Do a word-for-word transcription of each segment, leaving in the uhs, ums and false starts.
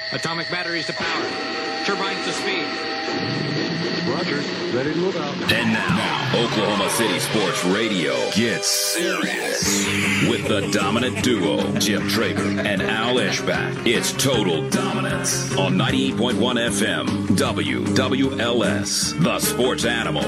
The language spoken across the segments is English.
Atomic batteries to power. Turbines to speed. Roger. Ready to move out. And now, now, Oklahoma City Sports Radio gets serious with the dominant duo, Jim Traeger and Al Eschbach. It's Total Dominance on ninety-eight point one F M, W W L S, the sports animal.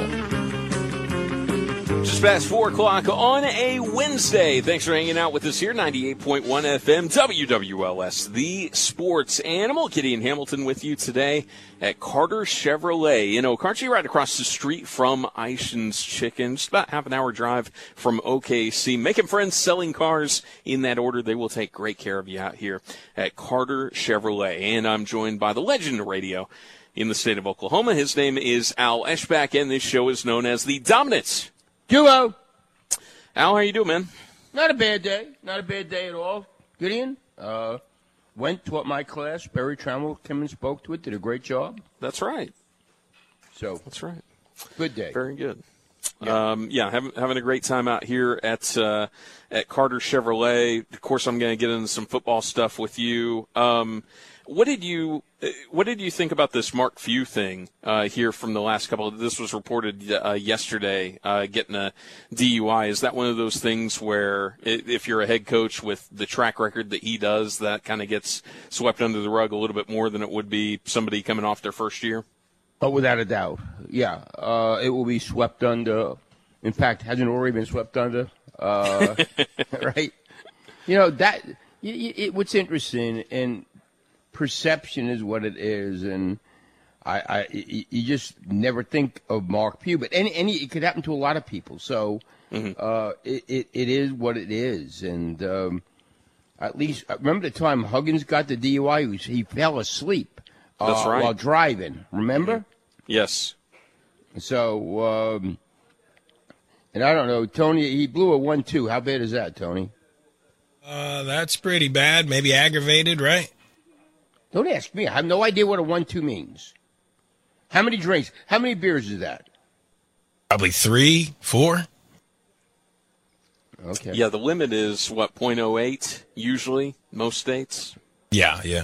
Just past four o'clock on a Wednesday. Thanks for hanging out with us here, ninety-eight point one F M, W W L S, the sports animal. Gideon Hamilton with you today at Carter Chevrolet in Okarche, right across the street from Ishin's Chicken. Just about half an hour drive from O K C. Making friends, selling cars in that order. They will take great care of you out here at Carter Chevrolet. And I'm joined by the legend of radio in the state of Oklahoma. His name is Al Eschbach, and this show is known as The Dominance Duo. Al, how you doing, man? Not a bad day. Not a bad day at all. Gideon, uh, went, taught my class. Barry Trammell came and spoke to it, did a great job. That's right. So That's right. Good day. Very good. Yeah, um, yeah having, having a great time out here at uh, at Carter Chevrolet. Of course, I'm going to get into some football stuff with you. Um, what did you What did you think about this Mark Few thing uh, here from the last couple of, this was reported uh, yesterday, uh, getting a D U I. Is that one of those things where if you're a head coach with the track record that he does, that kind of gets swept under the rug a little bit more than it would be somebody coming off their first year? Oh, without a doubt. Yeah. Uh, it will be swept under. In fact, hasn't already been swept under. Uh, right? You know, that, it, it, what's interesting, and perception is what it is, and I, I, you just never think of Mark Few, but any, any, it could happen to a lot of people. So, mm-hmm. uh, it, it, it is what it is, and um, at least remember the time Huggins got the D U I, he, was, he fell asleep uh, That's right. while driving. Remember? Mm-hmm. Yes. So, um, and I don't know, Tony. He blew a one two. How bad is that, Tony? Uh, that's pretty bad. Maybe aggravated, right? Don't ask me. I have no idea what a one two means. How many drinks? How many beers is that? Probably three, four. Okay. Yeah, the limit is, what, point oh eight usually, most states? Yeah, yeah.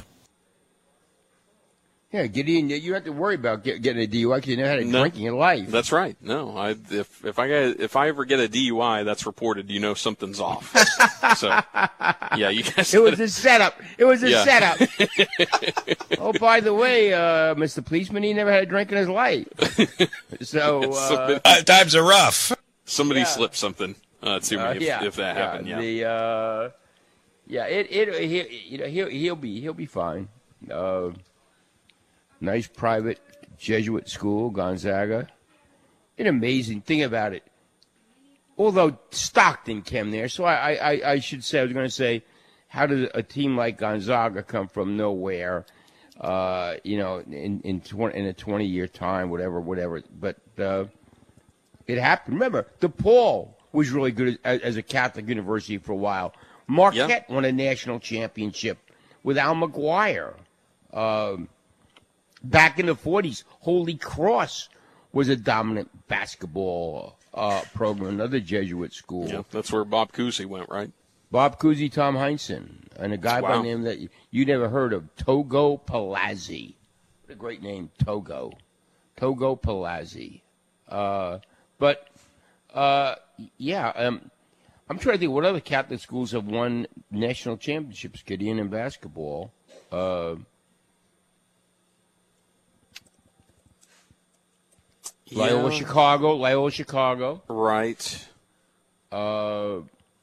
Yeah, Gideon, you don't have to worry about get, getting a D U I because you never had a No, drinking in life. That's right. No, I, if if I get, if I ever get a D U I that's reported, you know something's off. So, yeah, you guys. It was a setup. It was a Yeah. setup. Oh, by the way, uh, Mister Policeman, he never had a drink in his life. So, uh, Uh, times are rough. Somebody Yeah. slipped something uh, to me uh, if, yeah, if that yeah, happened. Yeah. The, uh, yeah, it, it, he, you know, he'll, he'll be, he'll be fine. Uh, Nice private Jesuit school, Gonzaga. An amazing thing about it. Although Stockton came there, so I, I, I should say, I was going to say, how did a team like Gonzaga come from nowhere, uh, you know, in in, twenty, in a twenty-year time, whatever, whatever. But uh, it happened. Remember, DePaul was really good as, as a Catholic university for a while. Marquette Yeah. won a national championship with Al McGuire. Um, Back in the forties, Holy Cross was a dominant basketball uh, program, another Jesuit school. Yeah, that's where Bob Cousy went, right? Bob Cousy, Tom Heinsohn, and a guy by Wow. the name that you, you never heard of, Togo Palazzi. What a great name, Togo. Togo Palazzi. Uh, but, uh, yeah, um, I'm trying to think what other Catholic schools have won national championships, Gideon, in basketball. Uh Loyola Yeah. Chicago, Loyola Chicago. Right. Uh,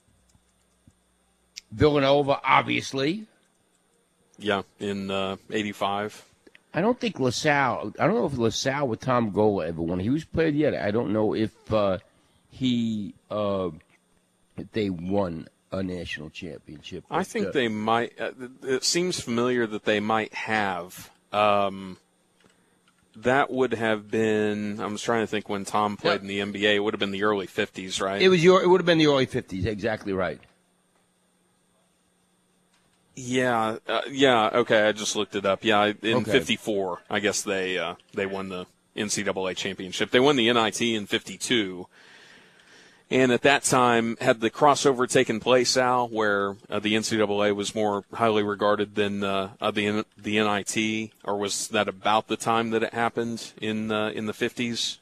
Villanova, obviously. Yeah, in uh, eighty-five. I don't think LaSalle, I don't know if LaSalle with Tom Gola ever won. He was played yet. I don't know if uh, he, uh, if they won a national championship. I But, think uh, they might. Uh, it seems familiar that they might have. Um, that would have been. I was trying to think when Tom played Yeah. in the N B A. It would have been the early fifties, right? It was your. It would have been the early fifties. Exactly right. Yeah, uh, yeah. Okay, I just looked it up. Yeah, in Okay. fifty-four, I guess they uh, they won the N C double A championship. They won the N I T in fifty-two, And at that time, had the crossover taken place, Al, where uh, the N C double A was more highly regarded than uh, uh, the the N I T, or was that about the time that it happened in uh, in the fifties?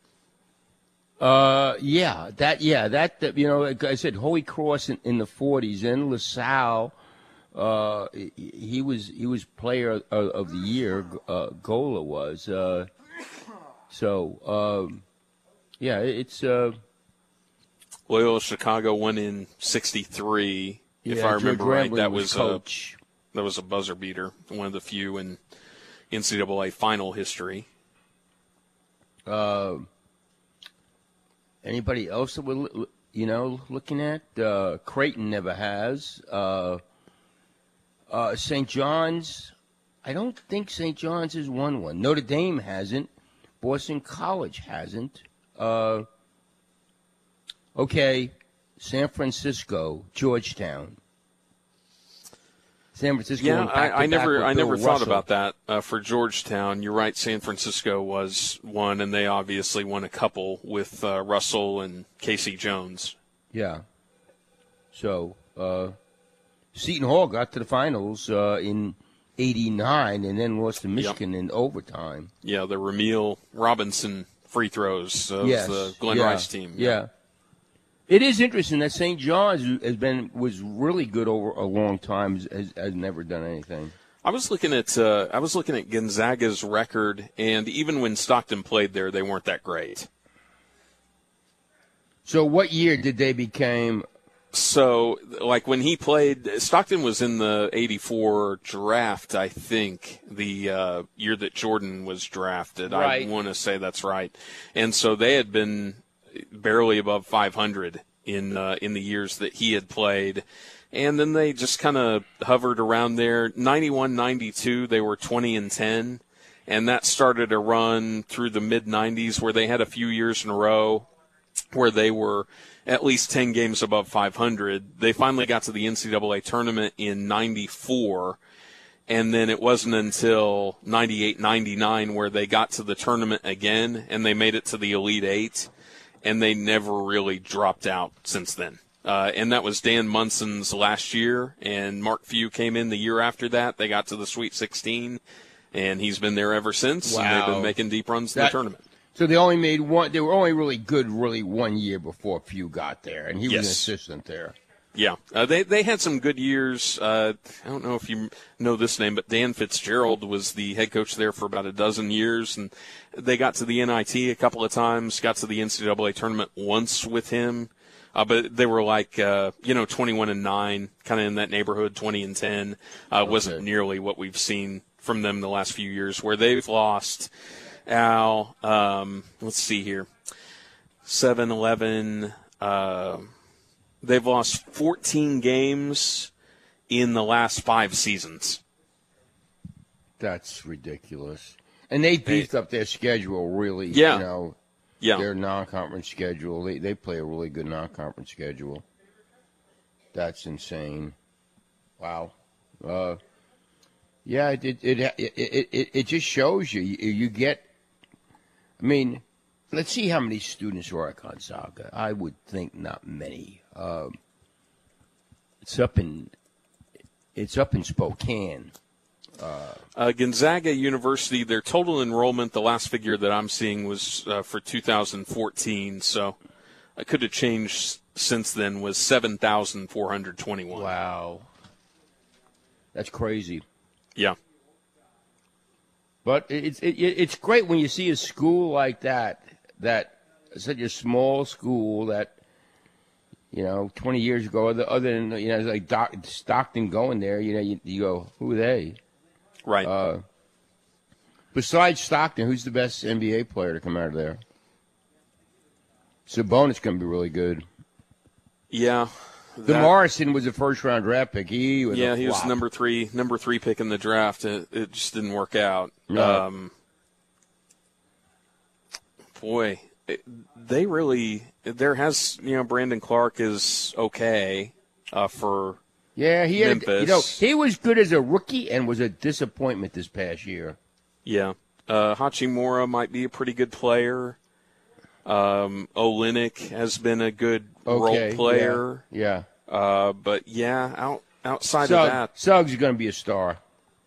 Uh, yeah, that, yeah, that, that, you know, like I said, Holy Cross in, in the forties, and LaSalle, uh, he, he was, he was player of, of the year, uh, Gola was, uh, so, um, yeah, it's, uh, Loyola Chicago won in sixty-three, if yeah, I remember George right. Rambling That was was, coach. a, that was a buzzer beater, one of the few in N C double A final history. Uh, Anybody else that we're, you know, looking at? Uh, Creighton never has. Uh, uh, Saint John's, I don't think Saint John's has won one. Notre Dame hasn't. Boston College hasn't. Uh, okay, San Francisco, Georgetown. San Francisco. Yeah, went back to I, I back never, with I Bill never thought Russell. about that uh, for Georgetown. You're right. San Francisco was one, and they obviously won a couple with uh, Russell and Casey Jones. Yeah. So, uh, Seton Hall got to the finals uh, in eighty-nine and then lost to Michigan in overtime. Yeah, the Ramil Robinson free throws of Yes. the Glenn yeah. Rice team. Yeah. It is interesting that Saint John's has been was really good over a long time. Has, has never done anything. I was looking at uh, I was looking at Gonzaga's record, and even when Stockton played there, they weren't that great. So, what year did they become? So, like when he played, Stockton was in the eighty-four draft, I think, the uh, year that Jordan was drafted. Right. I want to say that's right. And so they had been barely above five hundred in uh, in the years that he had played. And then they just kind of hovered around there. ninety-one ninety-two, they were twenty and ten. And that started a run through the mid nineties where they had a few years in a row where they were at least ten games above five hundred. They finally got to the N C double A tournament in ninety-four, and then it wasn't until ninety-eight ninety-nine where they got to the tournament again, and they made it to the Elite Eight, and they never really dropped out since then. Uh, and that was Dan Munson's last year, and Mark Few came in the year after that. They got to the Sweet sixteen, and he's been there ever since, and they've Wow. been making deep runs in That- the tournament. So they only made one. They were only really good, really one year before Few got there, and he was Yes. an assistant there. Yeah, uh, they they had some good years. Uh, I don't know if you know this name, but Dan Fitzgerald was the head coach there for about a dozen years, and they got to the N I T a couple of times, got to the N C double A tournament once with him, uh, but they were like uh, you know twenty-one and nine, kind of in that neighborhood, twenty and ten. Uh, wasn't Okay. nearly what we've seen from them the last few years, where they've lost. Al, um, let's see here, seven eleven. Uh, they've lost fourteen games in the last five seasons. That's ridiculous. And they beefed up their schedule really. Yeah. You know, Yeah, their non-conference schedule. They they play a really good non-conference schedule. That's insane. Wow. Uh, yeah, it it it it, it, it just shows you. you you get. I mean, let's see how many students are at Gonzaga. I would think not many. Um, it's up in it's up in Spokane. uh, Gonzaga University. Their total enrollment, the last figure that I'm seeing was uh, for two thousand fourteen. So it could have changed since then. Was seven thousand four hundred twenty-one. Wow, that's crazy. Yeah. But it's it, it's great when you see a school like that, that such a small school that, you know, twenty years ago, other, other than, you know, like Doc, Stockton going there, you know, you, you go, who are they? Right. Uh, besides Stockton, who's the best N B A player to come out of there? Sabonis going to be really good. yeah. The That- Morrison was a first round draft pick. He was Yeah, a he was flop. number three, number three pick in the draft. It, it just didn't work out. No. Um, boy, it, they really. There has you know Brandon Clark is okay uh, for Yeah, he had, you know, Memphis. he was good as a rookie and was a disappointment this past year. yeah. Uh, Hachimura might be a pretty good player. Um, Olynyk has been a good Okay, role player. Yeah. Uh, but yeah, out outside Suggs, of that, Suggs is going to be a star.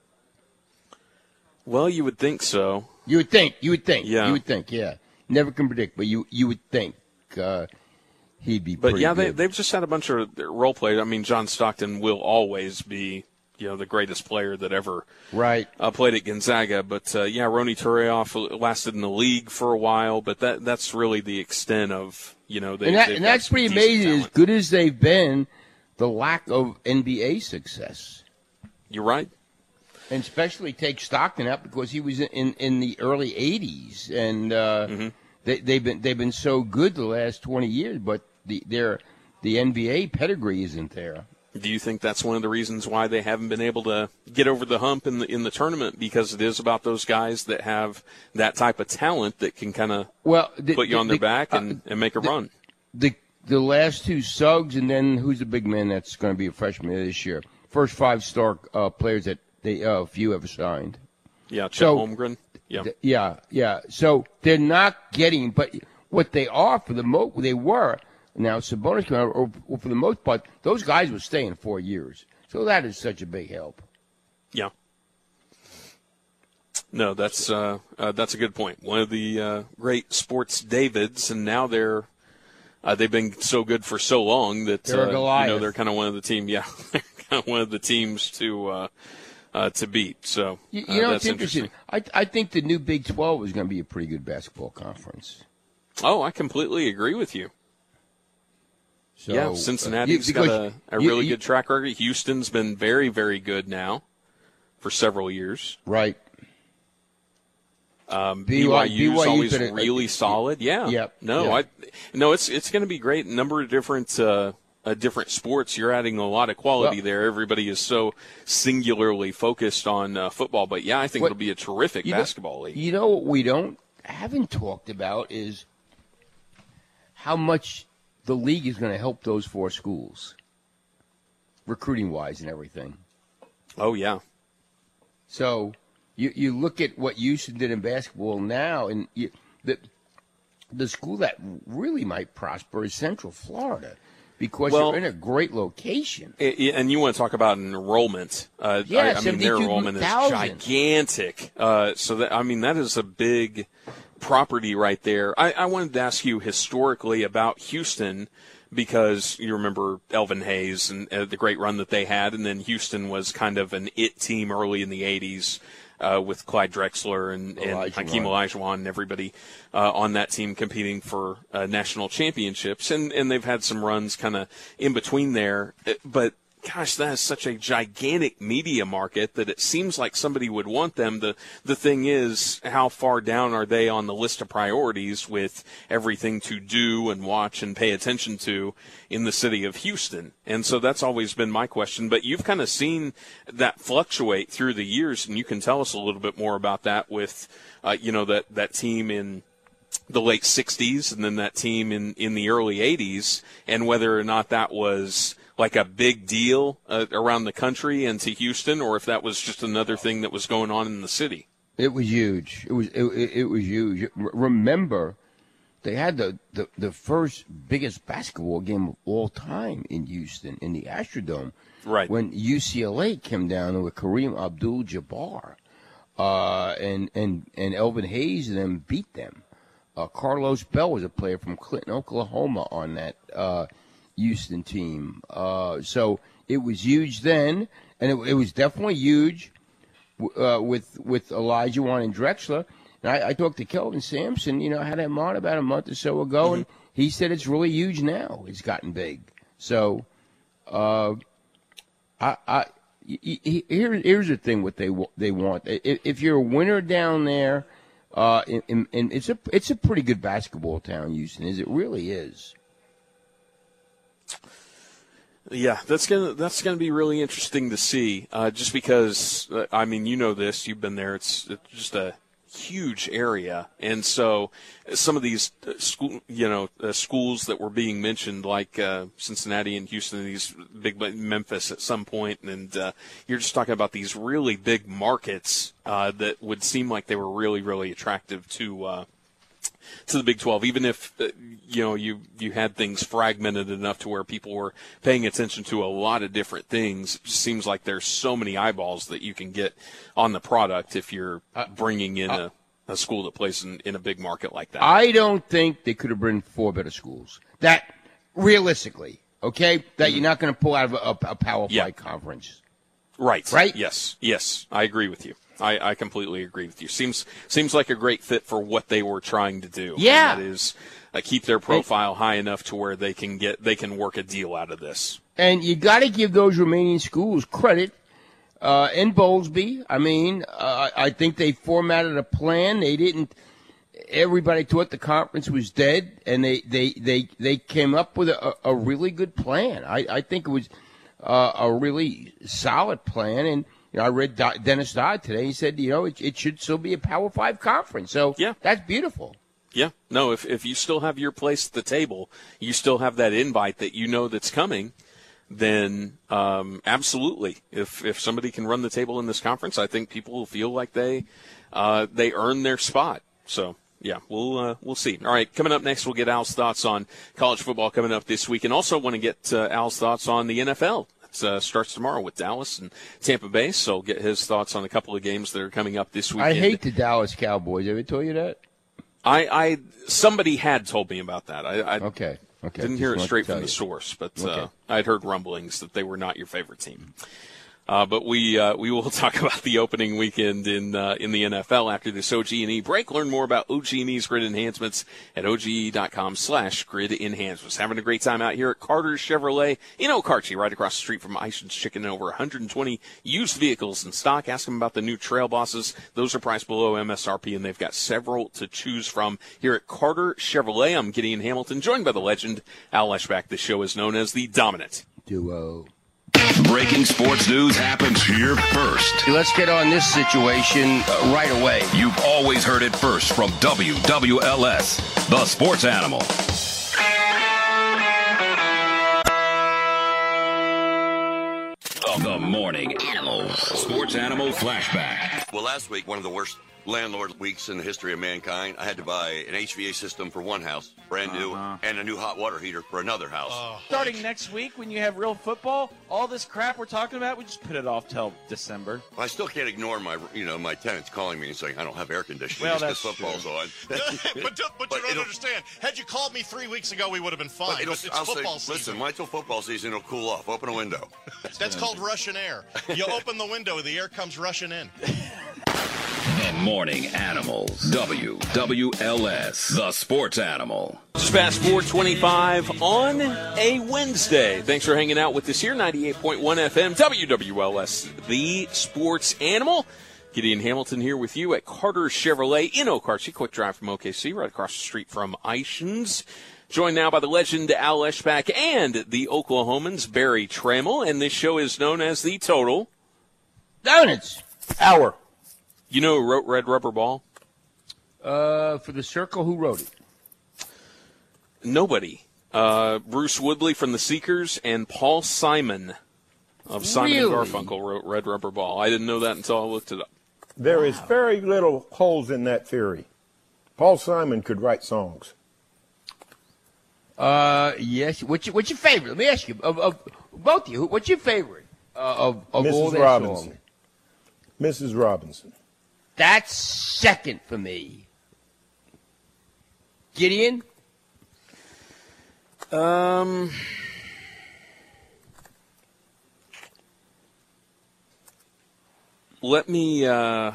well, you would think so. You would think. You would think. Yeah. You would think. Yeah. Never can predict, but you you would think uh, he'd be. But pretty yeah, they good. they've just had a bunch of role players. I mean, John Stockton will always be, you know, the greatest player that ever right. uh, played at Gonzaga. But uh, yeah, Ronny Turiaf lasted in the league for a while, but that that's really the extent of, you know, they, and, that, they've and got that's some pretty decent amazing. As talent. good as they've been, the lack of N B A success. You're right. And especially take Stockton out because he was in, in the early eighties, and uh, Mm-hmm. they, they've been they've been so good the last twenty years, but the their the N B A pedigree isn't there. Do you think that's one of the reasons why they haven't been able to get over the hump in the in the tournament? Because it is about those guys that have that type of talent that can kind of Well, the, put you the, on their the, back uh, and, and make a run. the the last two Suggs, and then who's the big man that's going to be a freshman this year? First five star uh, players that they uh, few have signed. Yeah, Chet So- Holmgren. Yeah. Th- Yeah, yeah. So they're not getting, but what they are for the most, they were. Now Sabonis came out, or, or for the most part, those guys would stay in four years. So that is such a big help. Yeah. No, that's uh, uh, that's a good point. One of the uh, great sports Davids, and now they're uh, they've been so good for so long that They're a uh, you Goliath. know they're kind of one of the team. Yeah, they're kind of one of the teams to uh, uh, to beat. So You, uh, you know, that's it's interesting. I I think the new Big twelve is going to be a pretty good basketball conference. Oh, I completely agree with you. So, yeah, uh, Cincinnati's you- got because a, a you- really you- good track record. Houston's been very, very good now for several years. right. Um, B Y- BYU's B Y U's always been a- really solid. Yeah. Yep, No, yeah. I. No, it's it's going to be great. Number of different uh, uh, different sports. You're adding a lot of quality Well- there. Everybody is so singularly focused on uh, football, but yeah, I think What- it'll be a terrific You know- basketball league. You know what we don't haven't talked about is how much the league is going to help those four schools, recruiting wise and everything. Oh yeah. So you you look at what Houston did in basketball now, and you, the the school that really might prosper is Central Florida because Well- you're in a great location. I- I- And you want to talk about enrollment? Uh, Yeah, I, I mean, their enrollment is seventy-two thousand. gigantic. Uh, so that I mean, that is a big property right there. I, I wanted to ask you historically about Houston because you remember Elvin Hayes and uh, the great run that they had, and then Houston was kind of an it team early in the eighties. Uh, with Clyde Drexler and, and Olajuwon. Hakeem Olajuwon and everybody uh, on that team competing for uh, national championships. And, and they've had some runs kind of in between there. Uh, But, gosh, that is such a gigantic media market that it seems like somebody would want them. The, the thing is, how far down are they on the list of priorities with everything to do and watch and pay attention to in the city of Houston? And so that's always been my question. But you've kind of seen that fluctuate through the years, and you can tell us a little bit more about that with, uh, you know, that, that team in the late sixties and then that team in, in the early eighties, and whether or not that was like a big deal uh, around the country and to Houston, or if that was just another thing that was going on in the city. It was huge. It was it, it, it was huge. R- remember, they had the, the, the first biggest basketball game of all time in Houston in the Astrodome. Right. When U C L A came down with Kareem Abdul-Jabbar, uh, and and and Elvin Hayes, and then beat them. Uh, Carlos Bell was a player from Clinton, Oklahoma, on that uh, Houston team. Uh, so it was huge then, and it, it was definitely huge uh, with with Olajuwon and Drexler. And I, I talked to Kelvin Sampson. You know, I had him on about a month or so ago, Mm-hmm. and he said it's really huge now. It's gotten big. So, uh, I, I he- he- here, here's the thing: what they wa- they want. If, if you're a winner down there, uh, and, and it's a it's a pretty good basketball town, Houston. Is it really is? Yeah, that's gonna that's gonna be really interesting to see. Uh, just because, uh, I mean, you know this, you've been there. It's, it's just a huge area, and so some of these uh, school, you know, uh, schools that were being mentioned, like uh, Cincinnati and Houston, these big Memphis at some point, and uh, you're just talking about these really big markets uh, that would seem like they were really, really attractive to. Uh, to the Big twelve, even if, uh, you know, you, you had things fragmented enough to where people were paying attention to a lot of different things. It just seems like there's so many eyeballs that you can get on the product if you're bringing in a, a school that plays in, in a big market like that. I don't think they could have been four better schools. That, realistically, okay, that mm-hmm. you're not going to pull out of a, a Power yeah. Five conference. Right. Right? Yes. Yes. I agree with you. I, I completely agree with you. Seems seems like a great fit for what they were trying to do. Yeah. And that is uh, keep their profile high enough to where they can get they can work a deal out of this. And you got to give those remaining schools credit. Uh, in Bowlesby, I mean, uh, I think they formatted a plan. They didn't. Everybody thought the conference was dead, and they they, they, they came up with a, a really good plan. I, I think it was uh, a really solid plan. And you know, I read Do- Dennis Dodd today. He said, you know, it, it should still be a Power Five conference. So yeah. that's beautiful. Yeah. No, if if you still have your place at the table, you still have that invite that you know that's coming, then um, absolutely. If if somebody can run the table in this conference, I think people will feel like they uh, they earn their spot. So. Yeah, we'll uh, we'll see. All right, coming up next, we'll get Al's thoughts on college football coming up this week, and also want to get uh, Al's thoughts on the N F L. It uh, starts tomorrow with Dallas and Tampa Bay, so we'll get his thoughts on a couple of games that are coming up this weekend. I hate the Dallas Cowboys. Ever told you that? I, I somebody had told me about that. I, I okay, okay. didn't Just hear it straight from you. the source, but okay. uh, I'd heard rumblings that they were not your favorite team. Uh, but we uh, we will talk about the opening weekend in uh, in the N F L after this O G and E break. Learn more about O G and E's grid enhancements at O G E dot com slash grid enhancements. Having a great time out here at Carter's Chevrolet in Okarche, right across the street from Ison's Chicken. Over one hundred twenty used vehicles in stock. Ask them about the new Trail Bosses. Those are priced below M S R P, and they've got several to choose from here at Carter Chevrolet. I'm Gideon Hamilton, joined by the legend Al Eschbach. The show is known as the Dominant Duo. Breaking sports news happens here first. Let's get on this situation uh, right away. You've always heard it first from W W L S, the sports animal. The Morning Animal Sports Animal Flashback. Well, last week, one of the worst landlord weeks in the history of mankind, I had to buy an H V A system for one house, brand new, uh-huh. and a new hot water heater for another house. Uh, Starting next week, when you have real football, all this crap we're talking about, we just put it off till December. I still can't ignore my, you know, my tenants calling me and saying I don't have air conditioning well, because that's football's true. on. but do, but, but you don't understand. Had you called me three weeks ago, we would have been fine. But, but it's I'll football say, season. Listen, wait till football season, it'll cool off. Open a window. That's called Russian air. You open the window, the air comes rushing in. The Morning Animals. W W L S, the sports animal. Just past four twenty-five on a Wednesday. Thanks for hanging out with us here, ninety-eight point one F M, W W L S, the sports animal. Gideon Hamilton here with you at Carter Chevrolet in Okarche. Quick drive from O K C, right across the street from Ison's. Joined now by the legend Al Eschbach and the Oklahomans, Barry Trammell. And this show is known as the Total Donuts Hour. You know who wrote Red Rubber Ball? Uh, for the Circle, who wrote it? Nobody. Uh, Bruce Woodley from the Seekers and Paul Simon of Simon Really? and Garfunkel wrote Red Rubber Ball. I didn't know that until I looked it up. There is very little holes in that theory. Paul Simon could write songs. Uh, yes. What's your, what's your favorite? Let me ask you, of, of both of you, what's your favorite uh, of, of all Missus their Robinson. songs? Missus Robinson. That's second for me. Gideon? Um, let me, uh,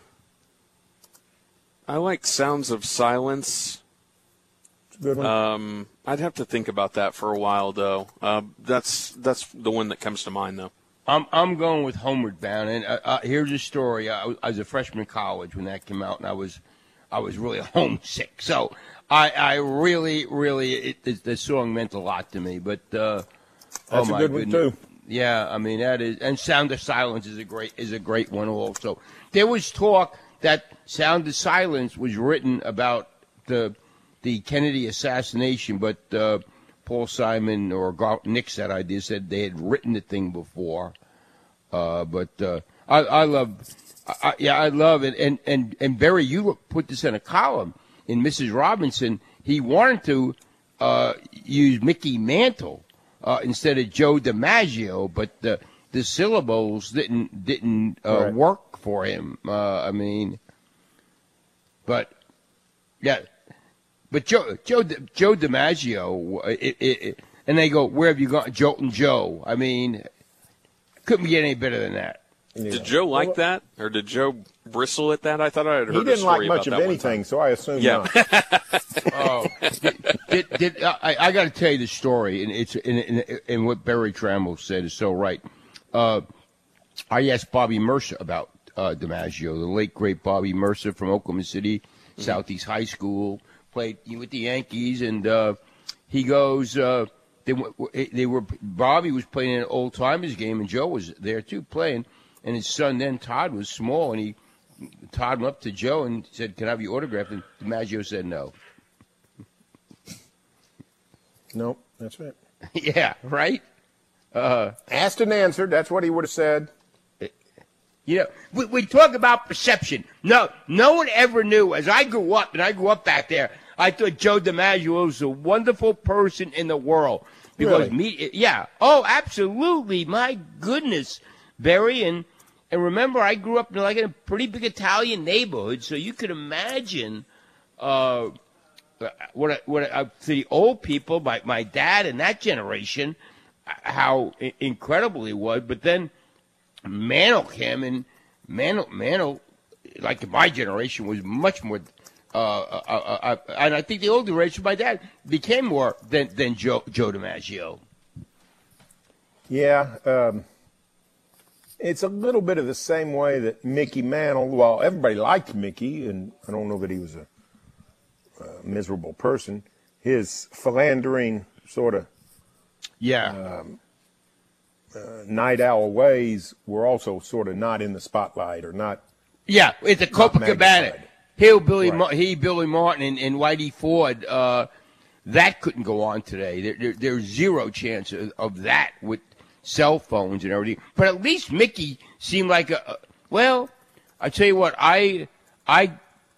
I like Sounds of Silence. Good one. Um, I'd have to think about that for a while, though. Uh, that's that's the one that comes to mind, though. I'm I'm going with Homeward Bound, and uh, uh, here's a story. I was, I was a freshman in college when that came out, and I was I was really homesick. So I I really really it, it, the song meant a lot to me. But uh, That's oh a my good one, goodness. too. Yeah, I mean that is, and Sound of Silence is a great is a great one also. There was talk that Sound of Silence was written about the the Kennedy assassination, but uh, Paul Simon or Gar- Nick said idea said they had written the thing before. Uh, but uh, I, I love, I, yeah, I love it. And, and, and Barry, you put this in a column in Missus Robinson, he wanted to uh, use Mickey Mantle uh, instead of Joe DiMaggio, but the the syllables didn't didn't uh, right. work for him. Uh, I mean, but yeah, but Joe Joe Joe DiMaggio, it, it, it, and they go, where have you gone, Joltin' Joe? I mean, couldn't get any better than that. Yeah. Did Joe like that, or did Joe bristle at that? I thought I had heard He a didn't story like much about of that one anything, time. so I assume Yeah. not. Oh, did, did, did, I, I got to tell you the story, and it's and, and, and what Barry Trammell said is so right. Uh, I asked Bobby Mercer about uh, DiMaggio, the late great Bobby Mercer from Oklahoma City, mm-hmm. Southeast High School, played with the Yankees, and uh, he goes, uh, they they were Bobby was playing an old timers game, and Joe was there too playing, and his son then Todd was small, and he Todd went up to Joe and said, "Can I have your autograph?" And DiMaggio said no. No, that's right. Yeah, right? Uh, Asked and answered. That's what he would have said. You know, we, we talk about perception. No, no one ever knew. As I grew up, and I grew up back there, I thought Joe DiMaggio was a wonderful person in the world. Because Really? me, yeah. Oh, absolutely. My goodness, Barry. And, and remember, I grew up in like in a pretty big Italian neighborhood, so you could imagine uh, what I- what I- to the old people, my my dad and that generation, how i- incredible he was. But then Mantle came, and Mantle, Mantle, like in my generation, was much more. Uh, uh, uh, uh, and I think the older generation, my dad, became more than than Joe Joe DiMaggio. Yeah, um, it's a little bit of the same way that Mickey Mantle, well, everybody liked Mickey, and I don't know that he was a, a miserable person. His philandering sort of Yeah. um, uh, night owl ways were also sort of not in the spotlight or not. Yeah, it's a Not Copacabana. magnified. Hillbilly, Right. Ma- he, Billy Martin, and, and Whitey Ford. Uh, that couldn't go on today. There, there, there's zero chance of, of that with cell phones and everything. But at least Mickey seemed like a. Well, I tell you what, I I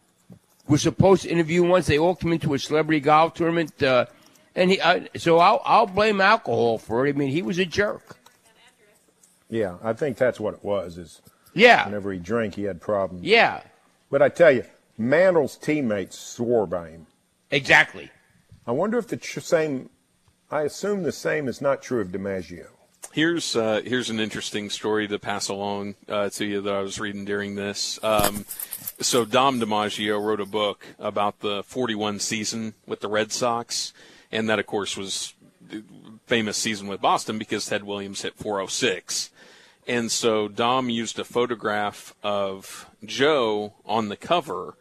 was supposed to interview him once. They all came into a celebrity golf tournament, uh, and he. I, so I'll I'll blame alcohol for it. I mean, he was a jerk. Yeah, I think that's what it was. Is Yeah. whenever he drank, he had problems. Yeah. But I tell you, Mantle's teammates swore by him. Exactly. I wonder if the tr- same. I assume the same is not true of DiMaggio. Here's uh, here's an interesting story to pass along uh, to you that I was reading during this. Um, so Dom DiMaggio wrote a book about the forty-one season with the Red Sox, and that, of course, was the famous season with Boston because Ted Williams hit four oh six. And so Dom used a photograph of Joe on the cover,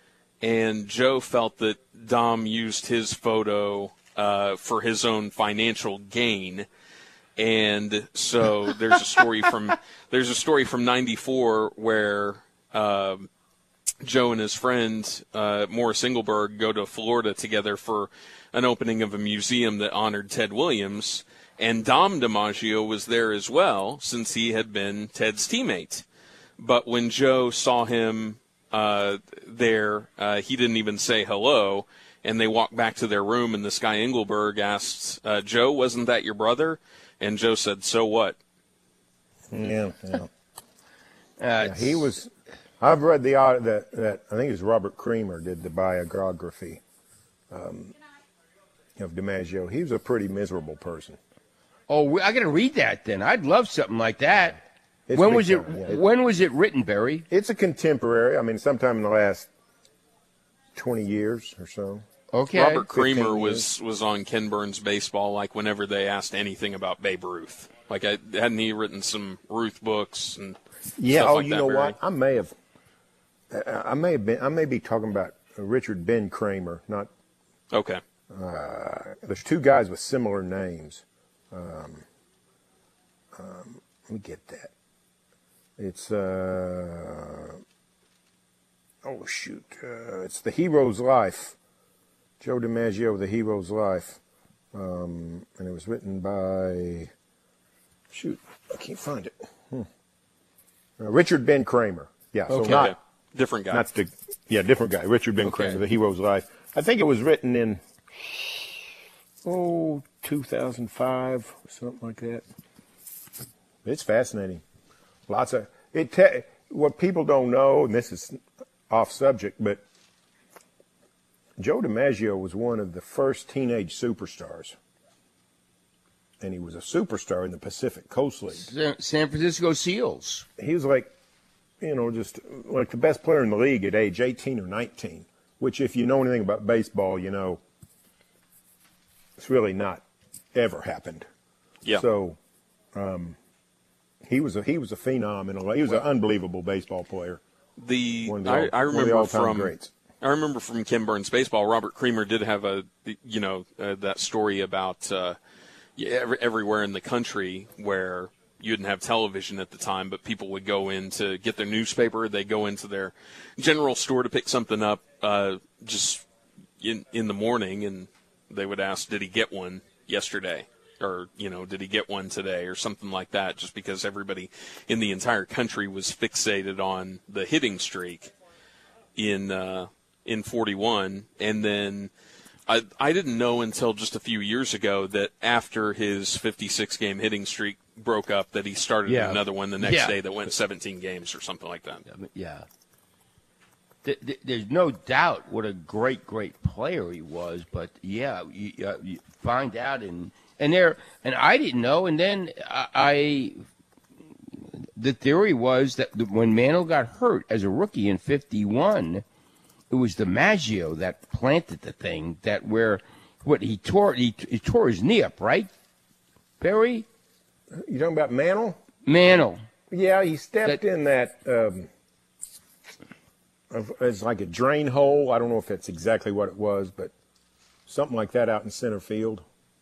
and Joe felt that Dom used his photo uh, for his own financial gain. And so there's a story from there's a story from ninety-four where uh, Joe and his friend uh, Morris Engelberg go to Florida together for an opening of a museum that honored Ted Williams, and Dom DiMaggio was there as well since he had been Ted's teammate. But when Joe saw him uh, there, uh, he didn't even say hello, and they walked back to their room, and this guy Engelberg asked, uh, Joe, wasn't that your brother? And Joe said, so what? Yeah, yeah. Uh, Yeah, he was. I've read the uh, that that I think it was Robert Creamer did the biography um, of DiMaggio. He was a pretty miserable person. Oh, we- I got to read that then. I'd love something like that. It's when big was it? time, yeah. It- When was it written, Barry? It's a contemporary. I mean, sometime in the last twenty years or so. Okay. Robert Creamer fifteen was, was on Ken Burns Baseball, like whenever they asked anything about Babe Ruth. Like, I, hadn't he written some Ruth books and Yeah. stuff Oh, like you that, know Barry? what? I may have. I may have been. I may be talking about Richard Ben Kramer. Not. Okay. Uh, there's two guys with similar names. Um, um, let me get that. It's uh, oh shoot, uh, it's The Hero's Life. Joe DiMaggio, The Hero's Life, um, and it was written by shoot, I can't find it. Hmm. Uh, Richard Ben Kramer. Yeah, so Okay. not Different guy. Not the, yeah, different guy. Richard Ben Okay. Kramer, The Hero's Life. I think it was written in, oh, two thousand five, something like that. It's fascinating. Lots of, it. Te- what people don't know, and this is off subject, but Joe DiMaggio was one of the first teenage superstars. And he was a superstar in the Pacific Coast League. San San Francisco Seals. He was like, you know, just like the best player in the league at age eighteen or nineteen, which if you know anything about baseball, you know, it's really not ever happened. Yeah. So um, he was a he was a phenom, and he was an unbelievable baseball player. The, One of the I, all- I one of the remember all-time from greats. I remember from Ken Burns baseball. Robert Creamer did have a you know uh, that story about uh, yeah, every, everywhere in the country where you didn't have television at the time, but people would go in to get their newspaper. They go into their general store to pick something up uh, just in in the morning, and they would ask, "Did he get one yesterday?" Or, you know, did he get one today or something like that, just because everybody in the entire country was fixated on the hitting streak in uh, in forty-one. And then I, I didn't know until just a few years ago that after his fifty-six game hitting streak broke up that he started Yeah. another one the next Yeah. day that went seventeen games or something like that. Yeah. Th- th- There's no doubt what a great, great player he was, but yeah, you, uh, you find out and and there and I didn't know, and then I, I the theory was that when Mantle got hurt as a rookie in fifty-one, it was DiMaggio that planted the thing that where what he tore he, he tore his knee up, right, Perry? You talking about Mantle? Mantle. Yeah, he stepped That- in that um, of- it's like a drain hole. I don't know if that's exactly what it was, but something like that out in center field.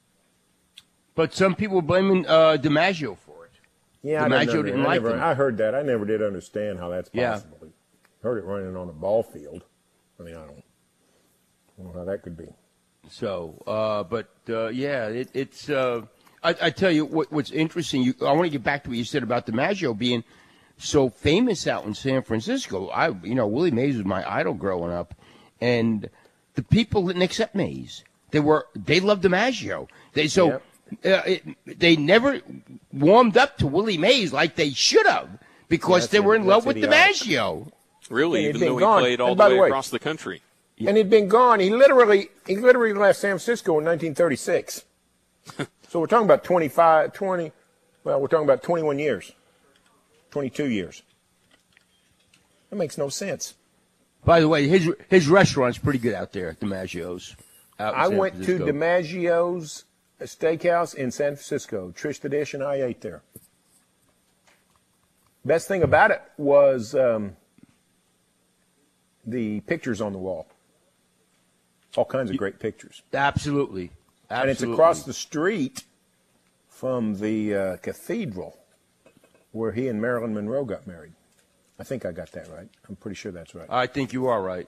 But some people blaming uh, DiMaggio for it. Yeah, I, DiMaggio didn't, didn't I, like never, him. I heard that. I never did understand how that's Yeah. possible. Heard it running on a ball field. I mean, I don't, I don't know how that could be. So, uh, but uh, yeah, it, it's. Uh, I, I tell you what, what's interesting. You, I want to get back to what you said about DiMaggio being so famous out in San Francisco. I, you know, Willie Mays was my idol growing up, and the people didn't accept Mays. They were they loved DiMaggio. They so Yep. uh, it, they never warmed up to Willie Mays like they should have because That's they were in idi- love that's with idiotic. DiMaggio. Really, Yeah, he'd even been though he gone. played all And the by way the way- across the country. And he'd been gone. He literally, he literally left San Francisco in nineteen thirty-six. So we're talking about twenty-five, twenty, well, we're talking about twenty-one years, twenty-two years. That makes no sense. By the way, his his restaurant's pretty good out there, DiMaggio's. out in I San went to Francisco. DiMaggio's Steakhouse in San Francisco. Trish the Dish and I ate there. Best thing about it was um, the pictures on the wall. All kinds of great pictures. Absolutely. Absolutely. And it's across the street from the uh, cathedral where he and Marilyn Monroe got married. I think I got that right. I'm pretty sure that's right. I think you are right.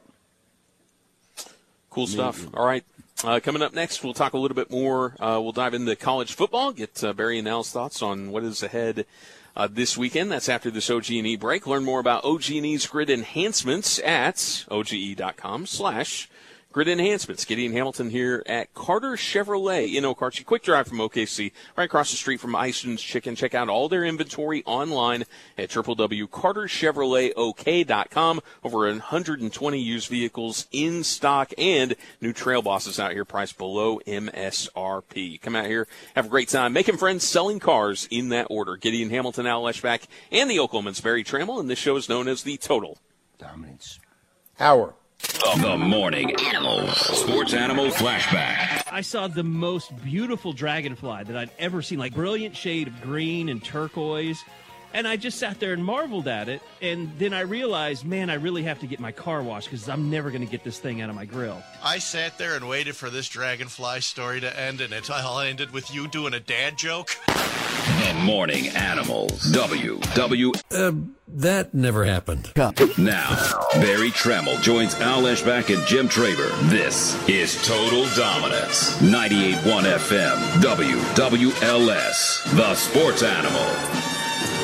Cool stuff. All right. Uh, coming up next, we'll talk a little bit more. Uh, we'll dive into college football, get uh, Barry and Al's thoughts on what is ahead uh, this weekend. That's after this O G and E break. Learn more about O G and E's grid enhancements at oge.com slash grid enhancements. Gideon Hamilton here at Carter Chevrolet in Okarche. Quick drive from O K C, right across the street from Ison's Chicken. Check out all their inventory online at w w w dot carter chevrolet o k dot com. Over one hundred twenty used vehicles in stock and new trail bosses out here priced below M S R P. Come out here, have a great time, making friends, selling cars in that order. Gideon Hamilton, Al Leschbach, and the Oklahoman's Barry Trammell, and this show is known as the Total Dominance Hour. The Morning Animal Sports Animal Flashback. I saw the most beautiful dragonfly that I'd ever seen, like brilliant shade of green and turquoise. And I just sat there and marveled at it. And then I realized, man, I really have to get my car washed because I'm never going to get this thing out of my grill. I sat there and waited for this dragonfly story to end, and it all ended with you doing a dad joke. The Morning Animal. W. W. Uh, that never happened. Now, Barry Trammell joins Al Leschbach and Jim Traber. This is Total Dominance. ninety-eight point one F M. W. W L S. The Sports Animal.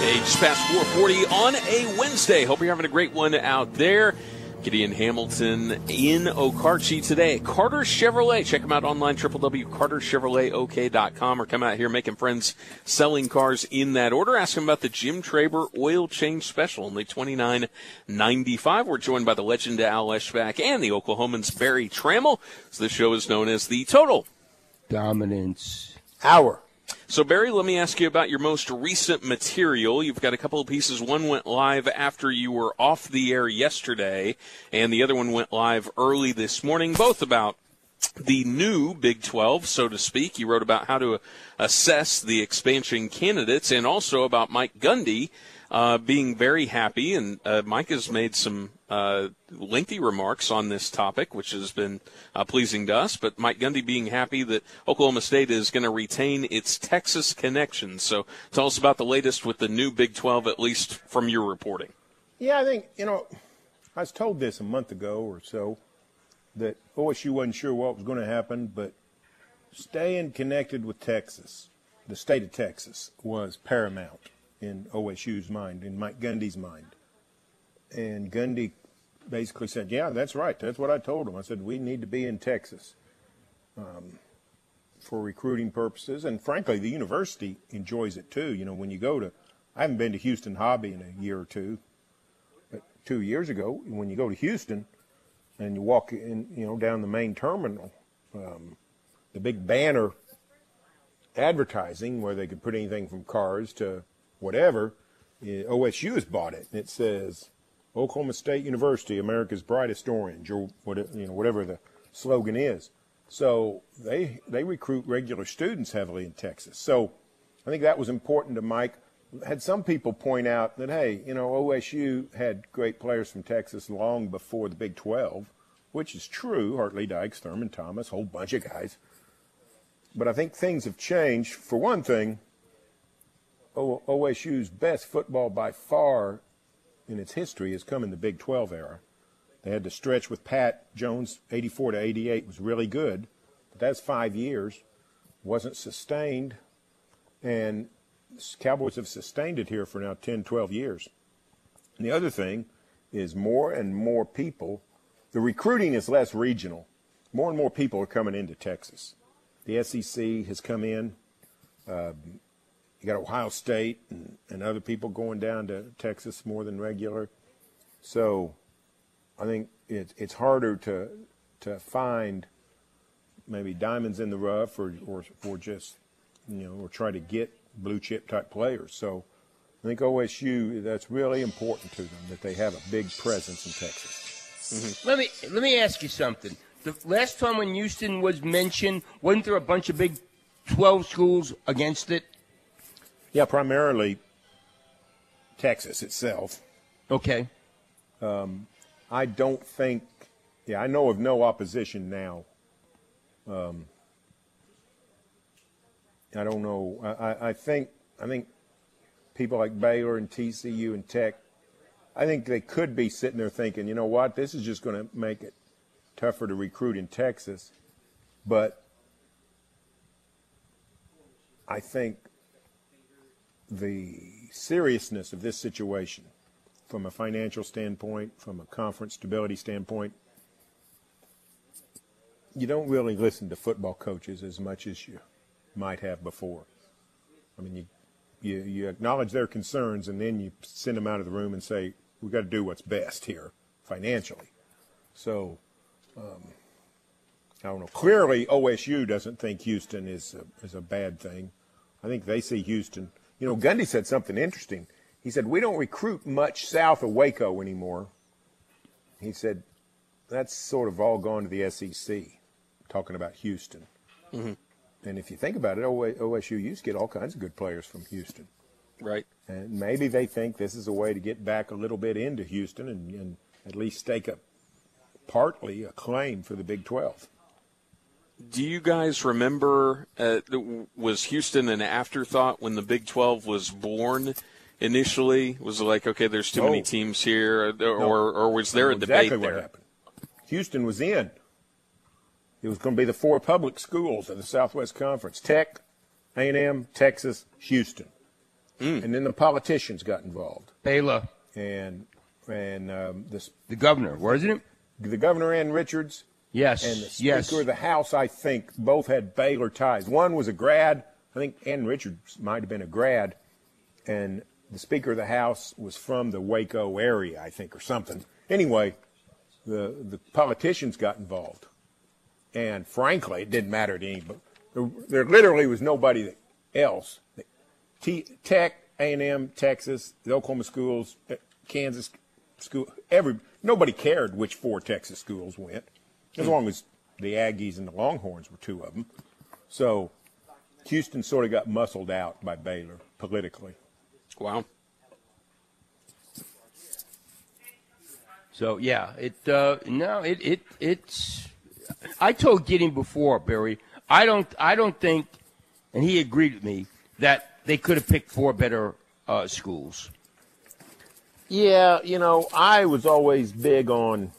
Hey, just past four forty on a Wednesday. Hope you're having a great one out there. Gideon Hamilton in Okarche today. Carter Chevrolet. Check them out online, w w w dot carter chevrolet o k dot com, or come out here making friends selling cars in that order. Ask them about the Jim Traber oil change special, only twenty-nine ninety-five. We're joined by the legend Al Eschbach and the Oklahoman's Barry Trammell. So this show is known as the Total Dominance Hour. So, Barry, let me ask you about your most recent material. You've got a couple of pieces. One went live after you were off the air yesterday, and the other one went live early this morning, both about the new Big twelve, so to speak. You wrote about how to assess the expansion candidates and also about Mike Gundy uh, being very happy. And uh, Mike has made some uh, lengthy remarks on this topic, which has been uh, pleasing to us. But Mike Gundy being happy that Oklahoma State is going to retain its Texas connection. So tell us about the latest with the new Big twelve, at least from your reporting. Yeah, I think, you know, I was told this a month ago or so, that O S U wasn't sure what was going to happen, but staying connected with Texas, the state of Texas, was paramount in O S U's mind, in Mike Gundy's mind. And Gundy basically said, yeah, that's right. That's what I told him. I said, we need to be in Texas um, for recruiting purposes. And frankly, the university enjoys it too. You know, when you go to, I haven't been to Houston Hobby in a year or two, but two years ago, when you go to Houston, and you walk in, you know, down the main terminal, um, the big banner advertising where they could put anything from cars to whatever, O S U has bought it. And it says, Oklahoma State University, America's brightest orange, or whatever, you know, whatever the slogan is. So they they recruit regular students heavily in Texas. So I think that was important to Mike. Had some people point out that, hey, you know, O S U had great players from Texas long before the Big twelve, which is true. Hartley Dykes, Thurman Thomas, a whole bunch of guys. But I think things have changed. For one thing, o- OSU's best football by far in its history has come in the Big twelve era. They had to stretch with Pat Jones, eighty-four to eighty-eight was really good, but that's five years, wasn't sustained, and Cowboys have sustained it here for now ten, twelve years. And the other thing is more and more people, the recruiting is less regional. More and more people are coming into Texas. The S E C has come in. Uh, you got Ohio State and, and other people going down to Texas more than regular. So I think it, it's harder to to find maybe diamonds in the rough or, or, or just, you know, or try to get blue chip type players. So I think O S U, that's really important to them, that they have a big presence in Texas. Mm-hmm. Let me let me ask you something. The last time when Houston was mentioned, wasn't there a bunch of Big twelve schools against it? Yeah, primarily Texas itself. Okay. Um, I don't think, yeah, I know of no opposition now. Um, I don't know. I, I, I think I think people like Baylor and T C U and Tech, I think they could be sitting there thinking, you know what, this is just going to make it tougher to recruit in Texas. But I think the seriousness of this situation from a financial standpoint, from a conference stability standpoint, you don't really listen to football coaches as much as you might have before. I mean, you, you you acknowledge their concerns, and then you send them out of the room and say, we've got to do what's best here financially. So, um, I don't know. Clearly, O S U doesn't think Houston is a, is a bad thing. I think they see Houston. You know, Gundy said something interesting. He said, we don't recruit much south of Waco anymore. He said, that's sort of all gone to the S E C, talking about Houston. Mm-hmm. And if you think about it, O S U used to get all kinds of good players from Houston. Right. And maybe they think this is a way to get back a little bit into Houston and, and at least stake a partly a claim for the Big twelve. Do you guys remember, uh, was Houston an afterthought when the Big twelve was born initially? Was it like, okay, there's too no. many teams here, or, no. or, or was there a exactly debate there? What happened. Houston was in. It was going to be the four public schools of the Southwest Conference: Tech, A and M, Texas, Houston. Mm. And then the politicians got involved. Baylor. And and um, this, the governor, wasn't it? The governor, Ann Richards. Yes. And the Speaker yes. of the House, I think, both had Baylor ties. One was a grad. I think Ann Richards might have been a grad. And the Speaker of the House was from the Waco area, I think, or something. Anyway, the the politicians got involved. And frankly, it didn't matter to anybody. There, there literally was nobody else. T, Tech, A and M, Texas, the Oklahoma schools, Kansas school, every nobody cared which four Texas schools went, as long as the Aggies and the Longhorns were two of them. So Houston sort of got muscled out by Baylor politically. Wow. So yeah, it uh, no, it it it's. I told Gideon before, Barry. I don't I don't think, and he agreed with me that they could have picked four better uh, schools. Yeah, you know, I was always big on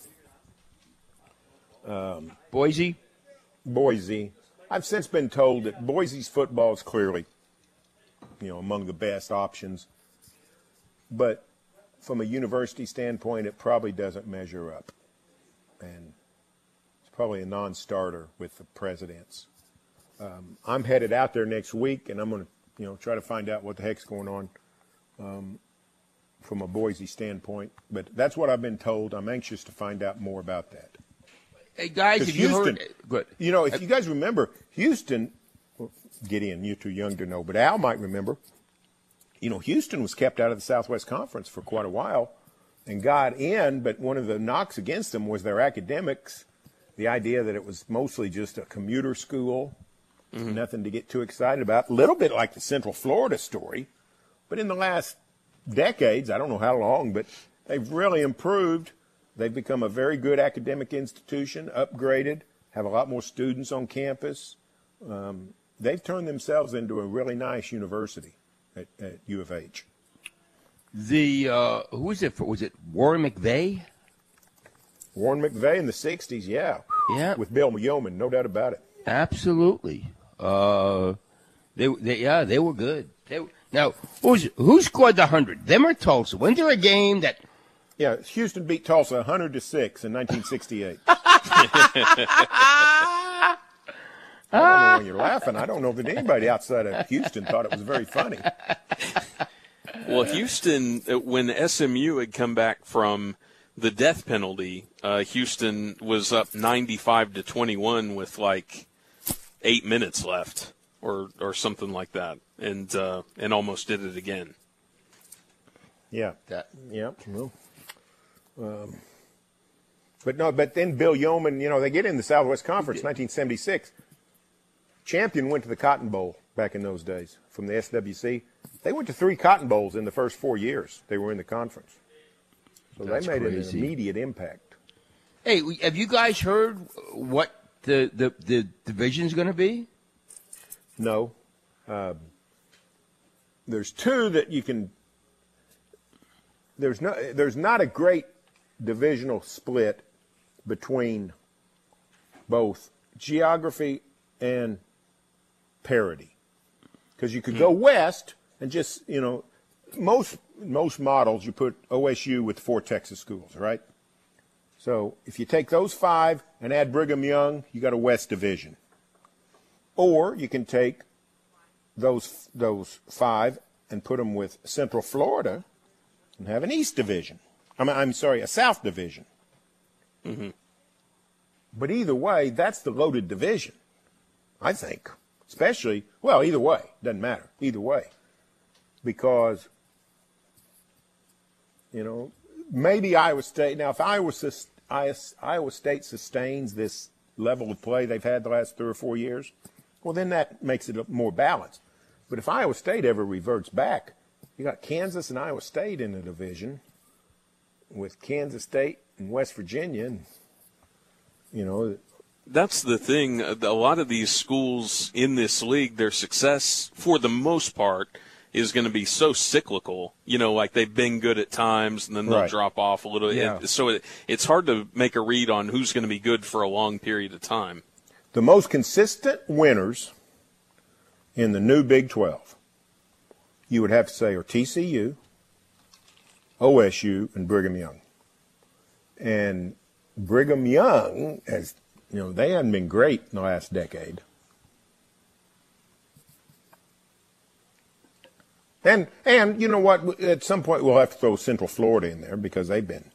um, Boise. Boise. I've since been told that Boise's football is clearly, you know, among the best options. But from a university standpoint, it probably doesn't measure up. And it's probably a non-starter with the presidents. Um, I'm headed out there next week, and I'm going to, you know, try to find out what the heck's going on um, from a Boise standpoint. But that's what I've been told. I'm anxious to find out more about that. Hey, guys, if you Houston, heard good. You know, if you guys remember, Houston, well, Gideon, you're too young to know, but Al might remember, you know, Houston was kept out of the Southwest Conference for quite a while and got in, but one of the knocks against them was their academics, the idea that it was mostly just a commuter school, mm-hmm. nothing to get too excited about, a little bit like the Central Florida story. But in the last decades, I don't know how long, but they've really improved. They've become a very good academic institution, upgraded, have a lot more students on campus. Um, they've turned themselves into a really nice university at, at U of H. The, uh, who was it for? Was it Warren McVeigh? Warren McVeigh in the sixties, yeah. Yeah. With Bill Yeoman, no doubt about it. Absolutely. Uh, they, they, yeah, they were good. They, now, who's, who scored the hundred? Them or Tulsa? When's there a game that... Yeah, Houston beat Tulsa one hundred to six in nineteen sixty-eight. I don't know why you're laughing. I don't know that anybody outside of Houston thought it was very funny. Well, Houston, when S M U had come back from the death penalty, uh, Houston was up ninety-five to twenty-one with like eight minutes left, or or something like that, and uh, and almost did it again. Yeah, that. Yeah. Well, um, but no, but then Bill Yeoman, you know, they get in the Southwest Conference, nineteen seventy-six. Champion went to the Cotton Bowl back in those days from the S W C. They went to three Cotton Bowls in the first four years they were in the conference. So That's they made crazy. an immediate impact. Hey, have you guys heard what the, the, the division's going to be? No. Um, there's two that you can – there's no, there's not a great divisional split between both geography and parity. Because you could go west and just, you know, most most models you put O S U with four Texas schools, right? So if you take those five and add Brigham Young, you got a West Division. Or you can take those those five and put them with Central Florida and have an East Division. I mean, I'm sorry, a South Division. Mm-hmm. But either way, that's the loaded division, I think. Especially, well, either way, doesn't matter. Either way. Because, you know, maybe Iowa State, now if Iowa, Iowa State sustains this level of play they've had the last three or four years, well, then that makes it more balanced. But if Iowa State ever reverts back, you got Kansas and Iowa State in the division with Kansas State and West Virginia, and, you know. That's the thing. A lot of these schools in this league, their success, for the most part, is going to be so cyclical. You know, like they've been good at times, and then they'll Right. drop off a little. Yeah. It, so it, it's hard to make a read on who's going to be good for a long period of time. The most consistent winners in the new Big twelve, you would have to say are T C U, O S U, and Brigham Young. And Brigham Young, as you know, they haven't been great in the last decade. And, and you know what, at some point we'll have to throw Central Florida in there because they've been,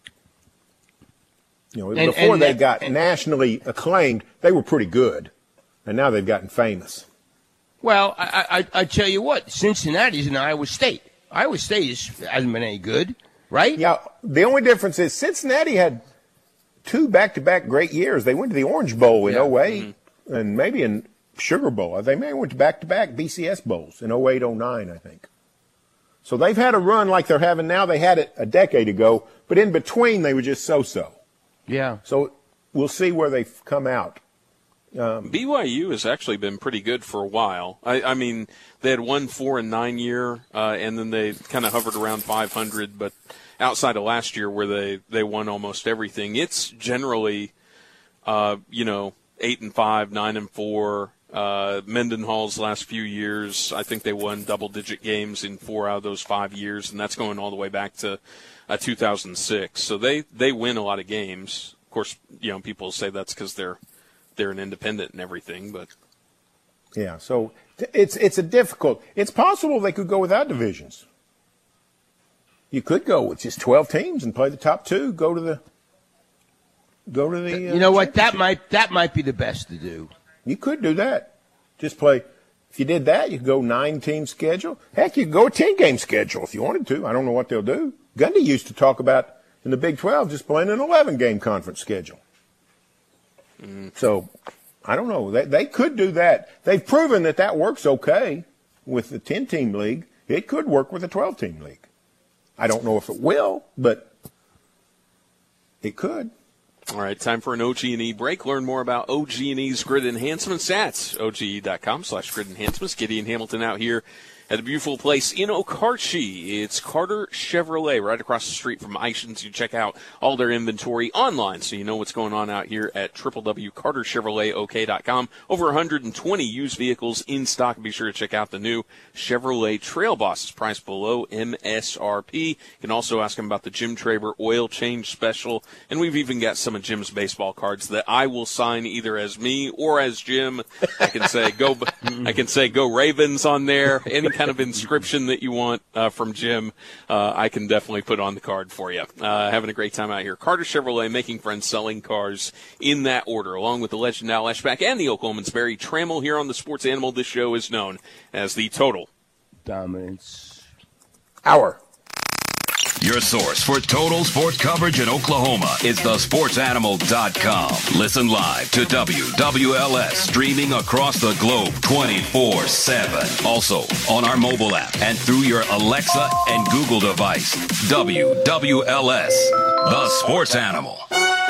you know, And- before and they that- got and- nationally acclaimed, they were pretty good. And now they've gotten famous. Well, I, I, I tell you what, Cincinnati's in Iowa State. Iowa State is, hasn't been any good, right? Yeah, the only difference is Cincinnati had two back-to-back great years. They went to the Orange Bowl in Yeah. oh eight and maybe in Sugar Bowl. They may have went to back-to-back B C S Bowls in oh eight, oh nine, I think. So they've had a run like they're having now. They had it a decade ago, but in between they were just so-so. Yeah. So we'll see where they come out. Um, B Y U has actually been pretty good for a while. I, I mean, they had one four and nine year, uh, and then they kind of hovered around five hundred. But outside of last year, where they, they won almost everything, it's generally, uh, you know, eight and five, nine and four. Uh, Mendenhall's last few years, I think they won double digit games in four out of those five years, and that's going all the way back to uh, two thousand six. So they they win a lot of games. Of course, you know, people say that's because they're they're an independent and everything, but yeah, so it's it's a difficult. It's possible they could go without divisions. You could go with just twelve teams and play the top two. Go to the go to the. Uh, You know what? That might that might be the best to do. You could do that. Just play. If you did that, you could go nine-team schedule. Heck, you could go a ten-game schedule if you wanted to. I don't know what they'll do. Gundy used to talk about in the Big twelve just playing an eleven-game conference schedule. Mm. So, I don't know. They, they could do that. They've proven that that works okay with the ten-team league. It could work with a twelve-team league. I don't know if it will, but it could. All right, time for an O G and E break. Learn more about O G and E's grid enhancements at O G E dot com slash grid enhancements. Gideon Hamilton out here at a beautiful place in Okarche. It's Carter Chevrolet right across the street from Ishins. You check out all their inventory online so you know what's going on out here at w w w dot carter chevrolet o k dot com. Over one hundred twenty used vehicles in stock. Be sure to check out the new Chevrolet Trail Boss. It's priced below M S R P. You can also ask them about the Jim Traber oil change special. And we've even got some of Jim's baseball cards that I will sign either as me or as Jim. I can say go, I can say go Ravens on there. Any kind of inscription that you want uh, from Jim, uh, I can definitely put on the card for you. Uh, having a great time out here. Carter Chevrolet, making friends, selling cars in that order, along with the legend Al Eschbach and the Oklahoman's Barry Trammell here on the Sports Animal. This show is known as the Total Dominance Hour. Your source for total sports coverage in Oklahoma is the sports animal dot com. Listen live to W W L S streaming across the globe twenty-four seven. Also on our mobile app and through your Alexa and Google device. W W L S, the Sports Animal.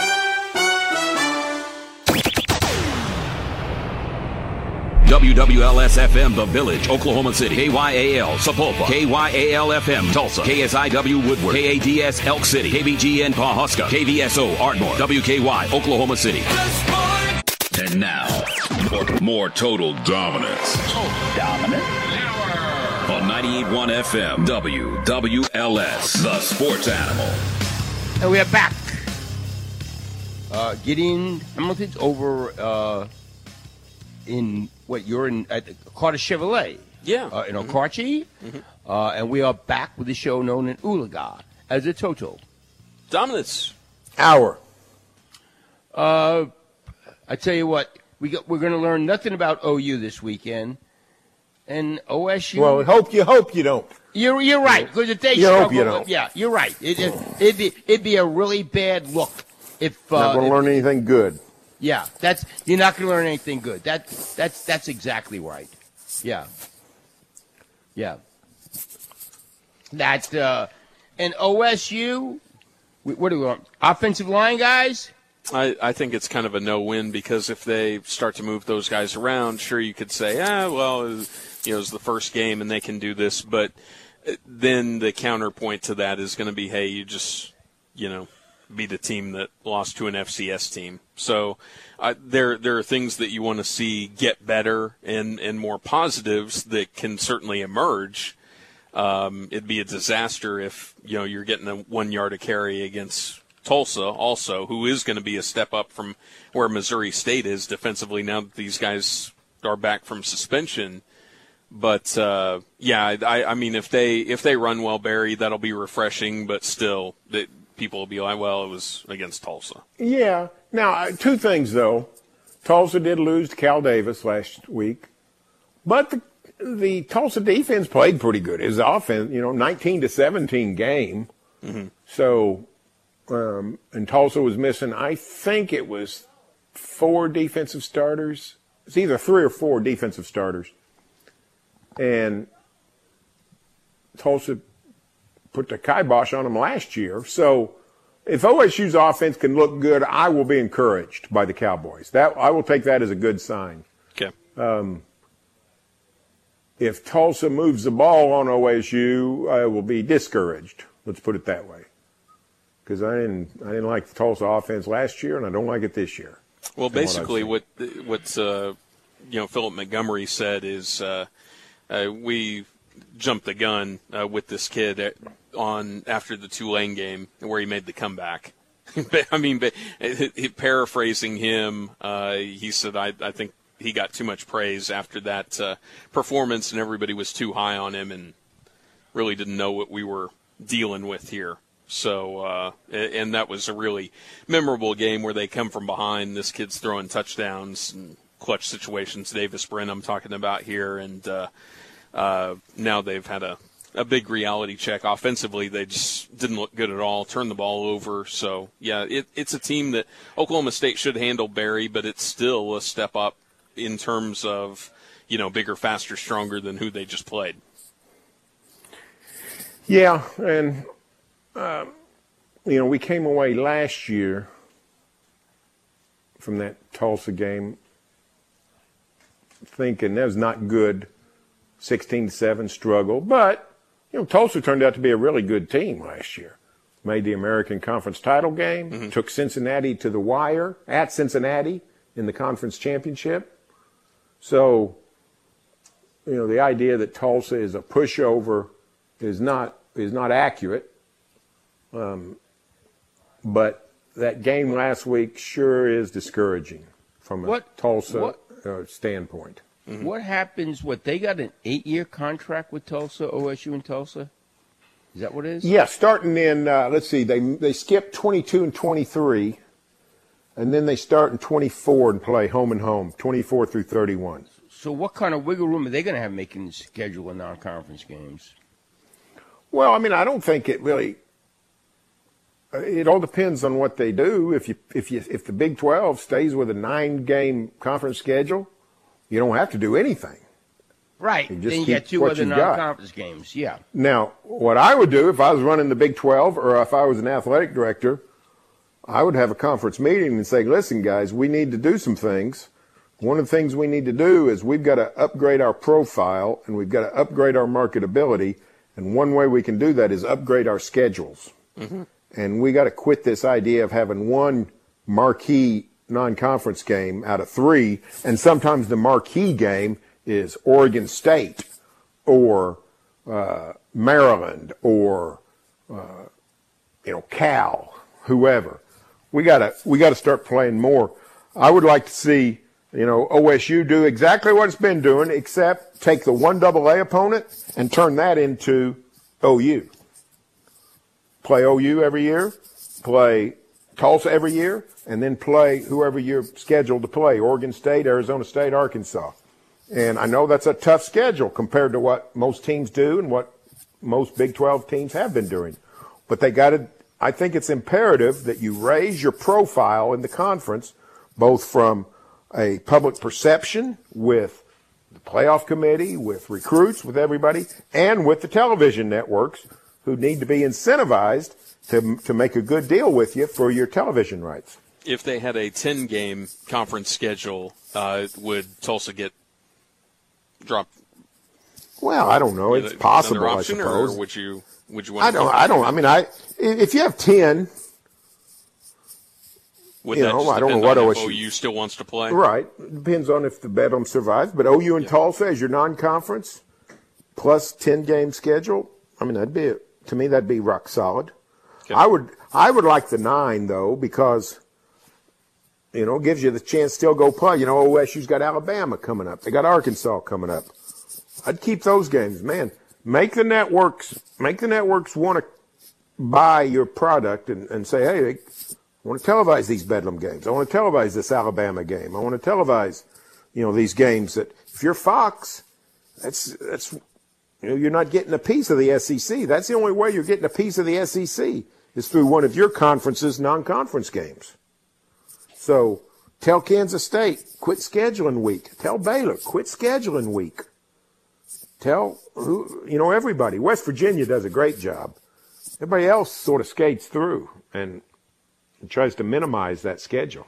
W W L S F M, The Village, Oklahoma City. K Y A L, Sapulpa. K Y A L F M, Tulsa. K S I W, Woodward. K A D S, Elk City. K B G N, Pawhuska. K V S O, Ardmore. W K Y, Oklahoma City. And now, more, more total dominance. Total dominance? On ninety-eight point one F M, W W L S, The Sports Animal. And we are back. Uh, Gideon Hamilton's over uh, in what you're in at Carter Chevrolet. Yeah. Uh, in Okarche. Mm-hmm. Uh, and we are back with the show known in Ulaga as a Toto. Dominance Hour. Uh, I tell you what, we got, we're going to learn nothing about O U this weekend. And O S U. Well, hope you hope you don't. You're you're right because if they You hope struggle, you don't. yeah, you're right. It, it, it'd be it'd be a really bad look if uh, Not going to if- learn anything good. Yeah, that's you're not going to learn anything good. That that's that's exactly right. Yeah, yeah. That uh, and O S U. we- What do we want? Offensive line guys. I, I think it's kind of a no-win because if they start to move those guys around, sure, you could say, ah, well, you know, it's the first game and they can do this. But then the counterpoint to that is going to be, hey, you just, you know, be the team that lost to an F C S team. So uh, there there are things that you want to see get better and, and more positives that can certainly emerge. Um, it'd be a disaster if, you know, you're getting a one yard a carry against Tulsa also, who is going to be a step up from where Missouri State is defensively now that these guys are back from suspension. But, uh, yeah, I, I mean, if they if they run well, Barry, that'll be refreshing, but still, that people will be like, well, it was against Tulsa. Yeah. Now, uh, two things, though. Tulsa did lose to Cal Davis last week, but the, the Tulsa defense played pretty good. His offense, you know, nineteen to seventeen game. Mm-hmm. So, um, and Tulsa was missing, I think it was four defensive starters. It's either three or four defensive starters. And Tulsa put the kibosh on them last year. So if O S U's offense can look good, I will be encouraged by the Cowboys. That I will take that as a good sign. Okay. Um, if Tulsa moves the ball on O S U, I will be discouraged. Let's put it that way. Because I didn't, I didn't like the Tulsa offense last year, and I don't like it this year. Well, basically, what what uh, you know, Philip Montgomery said is uh, uh, we jumped the gun uh, with this kid at, on after the Tulane game where he made the comeback. I mean, but, uh, paraphrasing him, uh, he said, I, I think he got too much praise after that uh, performance, and everybody was too high on him and really didn't know what we were dealing with here. So, uh, and that was a really memorable game where they come from behind. This kid's throwing touchdowns and clutch situations. Davis Brin I'm talking about here, and uh, uh, now they've had a, a big reality check. Offensively, they just didn't look good at all, turned the ball over. So, yeah, it, it's a team that Oklahoma State should handle, Barry, but it's still a step up in terms of, you know, bigger, faster, stronger than who they just played. Yeah, and – Um, you know, we came away last year from that Tulsa game thinking that was not good, sixteen to seven struggle. But, you know, Tulsa turned out to be a really good team last year. Made the American Conference title game, mm-hmm. took Cincinnati to the wire at Cincinnati in the conference championship. So, you know, the idea that Tulsa is a pushover is not is not accurate. Um, but that game last week sure is discouraging from a what, Tulsa what, uh, standpoint. Mm-hmm. What happens? What they got an eight-year contract with Tulsa, O S U and Tulsa? Is that what it is? Yeah, starting in uh, let's see, they they skip twenty-two and twenty-three, and then they start in twenty-four and play home and home, twenty-four through thirty-one. So what kind of wiggle room are they going to have making the schedule of non-conference games? Well, I mean, I don't think it really. It all depends on what they do. If you if you if the Big twelve stays with a nine-game conference schedule, you don't have to do anything. Right. You just then you keep got two what other you got. non-conference games. Yeah. Now, what I would do if I was running the Big twelve or if I was an athletic director, I would have a conference meeting and say, listen, guys, we need to do some things. One of the things we need to do is we've got to upgrade our profile and we've got to upgrade our marketability. And one way we can do that is upgrade our schedules. Mm-hmm. And we got to quit this idea of having one marquee non-conference game out of three. And sometimes the marquee game is Oregon State or uh, Maryland or, uh, you know, Cal, whoever. We got to we got to start playing more. I would like to see, you know, O S U do exactly what it's been doing, except take the one double A opponent and turn that into O U. Play O U every year, play Tulsa every year, and then play whoever you're scheduled to play, Oregon State, Arizona State, Arkansas. And I know that's a tough schedule compared to what most teams do and what most Big twelve teams have been doing. But they got to, I think it's imperative that you raise your profile in the conference, both from a public perception with the playoff committee, with recruits, with everybody, and with the television networks, who need to be incentivized to to make a good deal with you for your television rights. If they had a ten-game conference schedule, uh, would Tulsa get dropped? Well, I don't know. It's possible, I suppose. Or would you would you want? I don't. I don't. I mean, I if you have ten, would you that know, just I don't know depend what on O if S U O U still wants to play. Right. It depends on if the Bedlam survives. But O U and yeah. Tulsa as your non-conference. plus ten game schedule. I mean, that'd be to me that'd be rock solid. Okay. I would I would like the nine though because you know it gives you the chance to still go play. You know, O S U's got Alabama coming up. They got Arkansas coming up. I'd keep those games, man. Make the networks make the networks want to buy your product and, and say, hey, I want to televise these Bedlam games. I want to televise this Alabama game. I want to televise, you know, these games that if you're Fox, that's that's you know, you're not getting a piece of the S E C. That's the only way you're getting a piece of the S E C is through one of your conference's non-conference games. So tell Kansas State, quit scheduling week. Tell Baylor, quit scheduling week. Tell, who, you know, everybody. West Virginia does a great job. Everybody else sort of skates through and tries to minimize that schedule.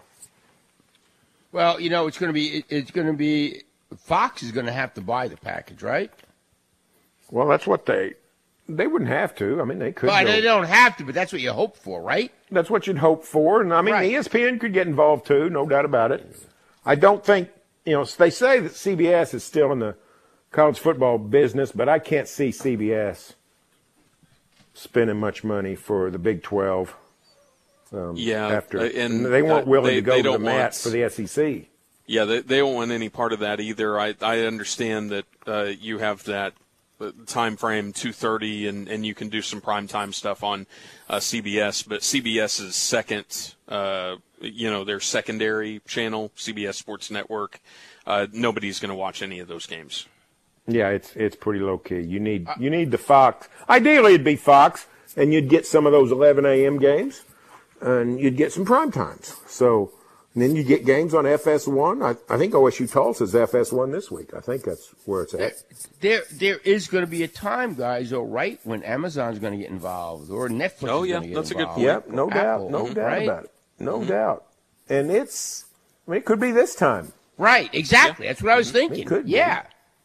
Well, you know, it's going to be, it's going to be, Fox is going to have to buy the package, right? Well, that's what they, they wouldn't have to. I mean, they could. Well, go, they don't have to, but that's what you hope for, right? That's what you'd hope for. And I mean, right. E S P N could get involved too, no doubt about it. I don't think, you know, they say that C B S is still in the college football business, but I can't see C B S spending much money for the Big twelve. Um, yeah, after and they weren't willing they, to go to the mat want, for the S E C. Yeah, they, they don't want any part of that either. I I understand that uh, you have that time frame two thirty, and, and you can do some primetime stuff on uh, C B S, but CBS's second, uh, you know, their secondary channel, C B S Sports Network, uh, nobody's going to watch any of those games. Yeah, it's it's pretty low key. You need you need the Fox. Ideally, it'd be Fox, and you'd get some of those eleven a.m. games, and you'd get some prime times. So and then you get games on F S one. I, I think O S U Tulsa's F S one this week. I think that's where it's at. There, there is going to be a time, guys, though, right, when Amazon's going to get involved or Netflix oh, is yeah, going to get that's involved. a good point. Yep, no Apple, doubt, no doubt right? about it. No mm-hmm. doubt. And it's, I mean, it could be this time. Right, exactly. Yeah. That's what I was thinking. It could be. Yeah.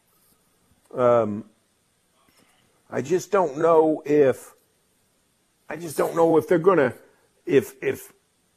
Um, I just don't know if, I just don't know if they're going to, if, if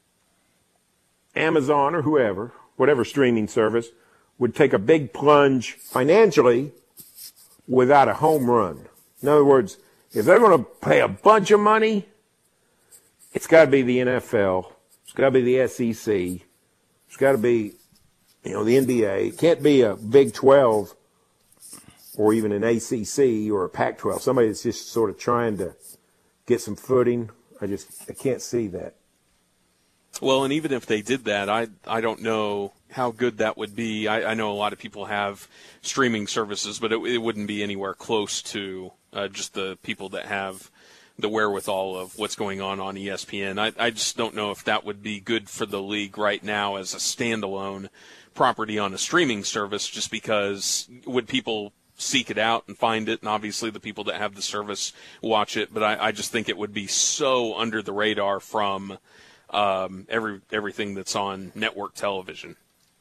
Amazon or whoever, whatever streaming service, would take a big plunge financially without a home run. In other words, if they're going to pay a bunch of money, it's got to be the N F L. It's got to be the S E C. It's got to be, you know, the N B A. It can't be a Big twelve or even an A C C or a Pac twelve. Somebody that's just sort of trying to get some footing. I just I can't see that. Well, and even if they did that, I I don't know how good that would be. I, I know a lot of people have streaming services, but it, it wouldn't be anywhere close to uh, just the people that have the wherewithal of what's going on on E S P N. I, I just don't know if that would be good for the league right now as a standalone property on a streaming service, just because would people seek it out and find it, and obviously the people that have the service watch it, but I, I just think it would be so under the radar from um, every everything that's on network television.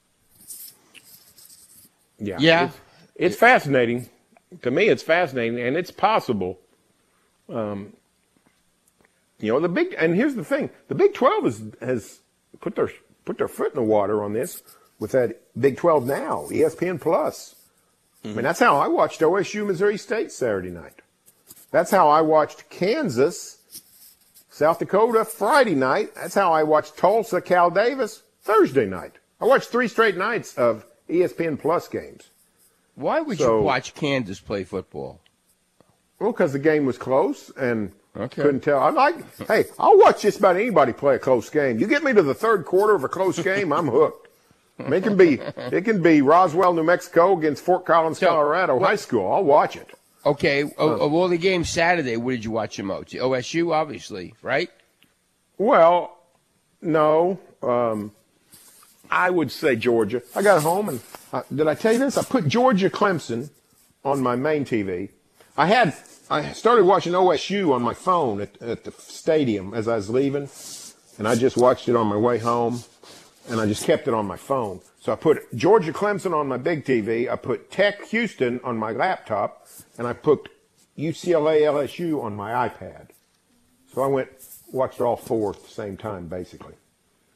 Yeah. Yeah. It's, it's fascinating. To me, it's fascinating, and it's possible. Um, you know, the big, and here's the thing, the Big twelve is, has put their put their foot in the water on this with that Big twelve Now, E S P N Plus. Mm-hmm. I mean, that's how I watched O S U Missouri State Saturday night. That's how I watched Kansas, South Dakota Friday night. That's how I watched Tulsa, Cal Davis Thursday night. I watched three straight nights of E S P N Plus games. Why would So- you watch Kansas play football? Well, because the game was close and Okay. couldn't tell. I like, hey, I'll watch just about anybody play a close game. You get me to the third quarter of a close game, I'm hooked. I mean, it can be, it can be Roswell, New Mexico against Fort Collins, So, Colorado what- High School. I'll watch it. Okay, of, of all the games Saturday, what did you watch the most? O S U, obviously, right? Well, no. Um, I would say Georgia. I got home and uh, did I tell you this? I put Georgia Clemson on my main T V. I had I started watching O S U on my phone at, at the stadium as I was leaving, and I just watched it on my way home, and I just kept it on my phone. So I put Georgia Clemson on my big T V. I put Tech Houston on my laptop, and I put U C L A L S U on my iPad. So I went watched all four at the same time, basically.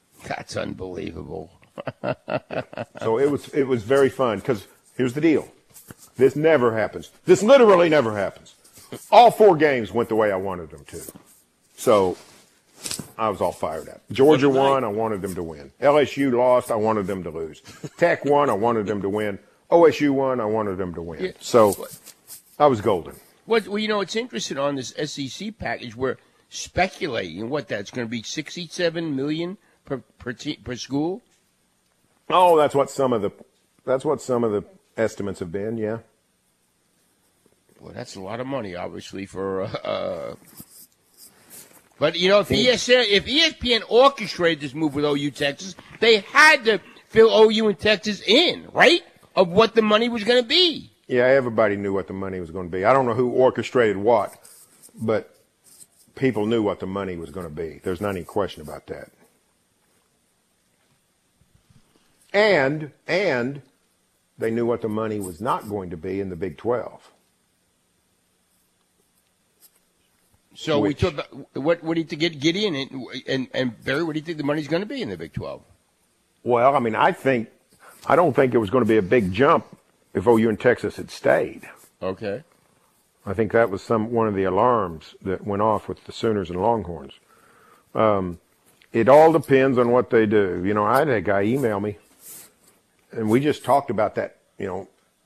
That's unbelievable. So it was it was very fun because here's the deal: This never happens. This literally never happens. All four games went the way I wanted them to. So I was all fired up. Georgia won. I wanted them to win. L S U lost. I wanted them to lose. Tech won. I wanted them to win. O S U won. I wanted them to win. So I was golden. What, well, you know, it's interesting on this S E C package. We're speculating what that's going to be sixty-seven million per per, te- per school. Oh, that's what some of the that's what some of the estimates have been. Yeah. Well, that's a lot of money, obviously, for. Uh, uh, but you know, if E S P N, if E S P N orchestrated this move with O U Texas, they had to fill O U and Texas in, right? Of what the money was going to be. Yeah, everybody knew what the money was going to be. I don't know who orchestrated what, but people knew what the money was going to be. There's not any question about that. And and they knew what the money was not going to be in the Big twelve. So Which, we took what? What do you think, get Gideon and, and and Barry? What do you think the money's going to be in the Big twelve? Well, I mean, I think I don't think it was going to be a big jump if O U and Texas had stayed. Okay. I think that was some one of the alarms that went off with the Sooners and Longhorns. Um, it all depends on what they do. You know, I had a guy email me, and we just talked about that. You know,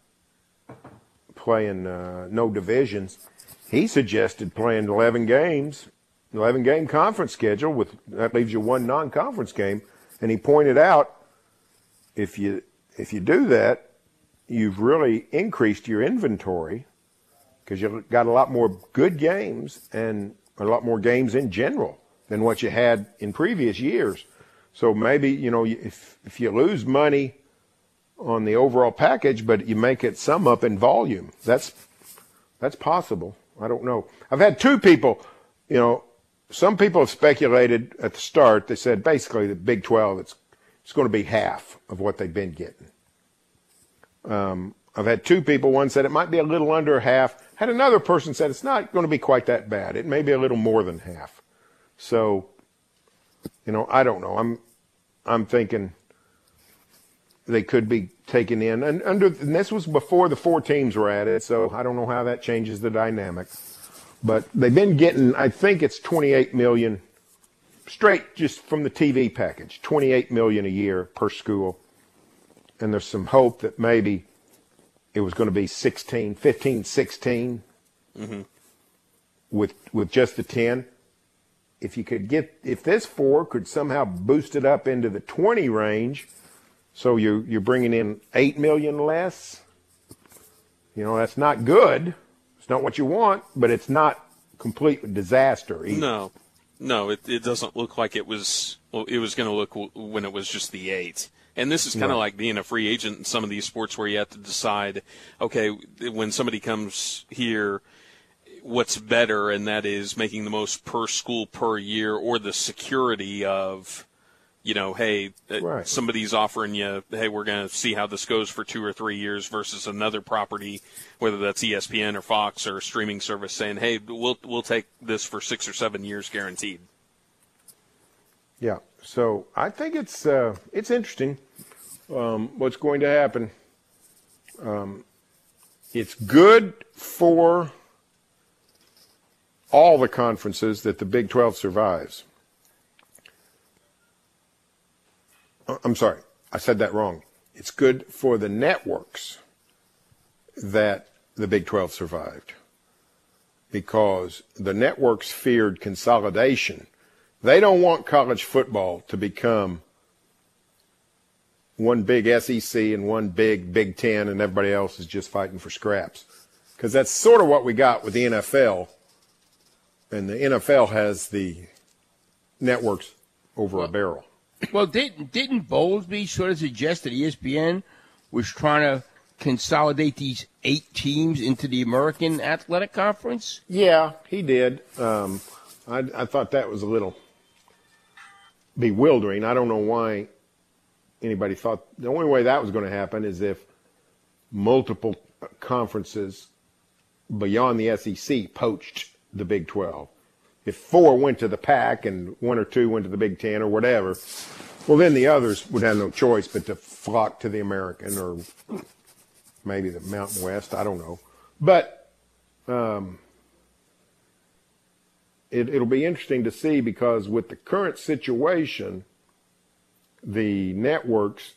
playing uh, no divisions. He suggested playing eleven games, eleven game conference schedule with that leaves you one non-conference game, and he pointed out if you if you do that, you've really increased your inventory because you've got a lot more good games and a lot more games in general than what you had in previous years. So maybe, you know, if if you lose money on the overall package, but you make it sum up in volume, that's that's possible. I don't know. I've had two people, you know, some people have speculated at the start. They said basically the Big twelve, it's it's going to be half of what they've been getting. Um, I've had two people. One said it might be a little under half. Had another person said it's not going to be quite that bad. It may be a little more than half. So, you know, I don't know. I'm I'm thinking they could be taken in. And under and this was before the four teams were added, so I don't know how that changes the dynamic. But they've been getting, I think it's twenty-eight million dollars straight just from the T V package, twenty-eight million dollars a year per school. And there's some hope that maybe it was going to be sixteen, fifteen, sixteen mm-hmm. with with just the ten. If you could get, if this four could somehow boost it up into the twenty range, so you're, you're bringing in eight million less, you know, that's not good. It's not what you want, but it's not complete disaster either. No, no, it, it doesn't look like it was, well, it was going to look when it was just the eight. And this is kind of Right. like being a free agent in some of these sports where you have to decide, okay, when somebody comes here, what's better, and that is making the most per school per year, or the security of, you know, hey, Right. somebody's offering you, hey, we're going to see how this goes for two or three years versus another property, whether that's E S P N or Fox or a streaming service saying, hey, we'll we'll take this for six or seven years guaranteed. Yeah. So I think it's uh, it's interesting um, what's going to happen. Um, it's good for all the conferences that the Big twelve survives. I'm sorry, I said that wrong. It's good for the networks that the Big twelve survived, because the networks feared consolidation. They don't want college football to become one big S E C and one big Big Ten, and everybody else is just fighting for scraps. Because that's sort of what we got with the N F L. And the N F L has the networks over a barrel. Well, didn't didn't Bowlesby sort of suggest that E S P N was trying to consolidate these eight teams into the American Athletic Conference? Yeah, he did. Um, I, I thought that was a little bewildering. I don't know why anybody thought the only way that was going to happen is if multiple conferences beyond the S E C poached the Big twelve. If four went to the Pac and one or two went to the Big Ten or whatever, well, then the others would have no choice but to flock to the American or maybe the Mountain West. I don't know. But um, it, it'll be interesting to see because with the current situation, the networks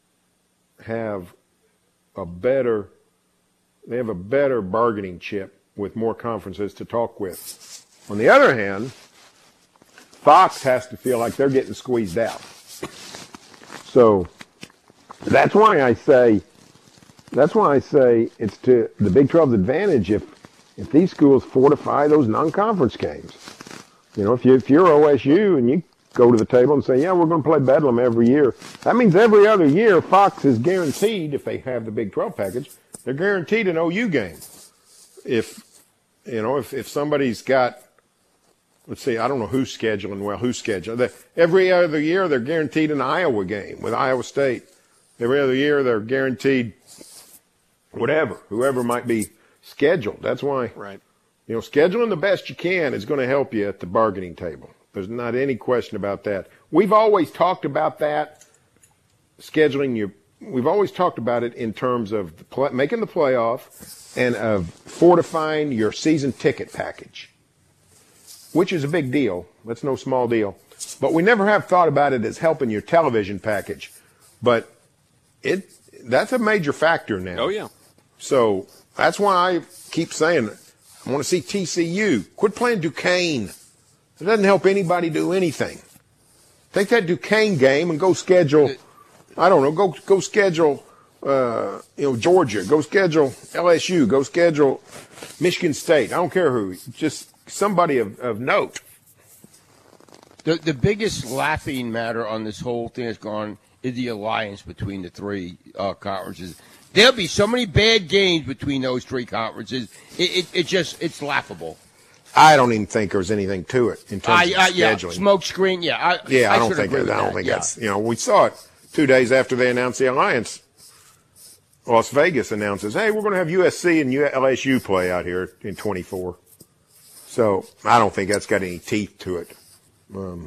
have a better, they have a better bargaining chip with more conferences to talk with. On the other hand, Fox has to feel like they're getting squeezed out. So that's why I say, that's why I say it's to the Big twelve's advantage if if these schools fortify those non-conference games. You know, if you if you're O S U and you go to the table and say, yeah, we're going to play Bedlam every year, that means every other year Fox is guaranteed, if they have the Big twelve package, they're guaranteed an O U game. If you know, if if somebody's got, let's see, I don't know who's scheduling well, who's scheduling. They, every other year they're guaranteed an Iowa game with Iowa State. Every other year they're guaranteed whatever, whoever might be scheduled. That's why, right. you know, scheduling the best you can is going to help you at the bargaining table. There's not any question about that. We've always talked about that, scheduling your, we've always talked about it in terms of the play, making the playoff and of fortifying your season ticket package, which is a big deal. That's no small deal. But we never have thought about it as helping your television package. But it that's a major factor now. Oh, yeah. So that's why I keep saying I want to see T C U. Quit playing Duquesne. It doesn't help anybody do anything. Take that Duquesne game and go schedule, I don't know, go go schedule, uh, you know, Georgia. Go schedule L S U. Go schedule Michigan State. I don't care who. Just somebody of, of note. The the biggest laughing matter on this whole thing has gone is the alliance between the three uh, conferences. There'll be so many bad games between those three conferences. It, it, it just it's laughable. I don't even think there's anything to it in terms I, of I, yeah, scheduling. smoke screen, yeah. I, yeah, I, I don't think agree I with don't that, think yeah. that's, you know, we saw it two days after they announced the alliance. Las Vegas announces, hey, we're going to have U S C and L S U play out here in twenty-four. So I don't think that's got any teeth to it. Um,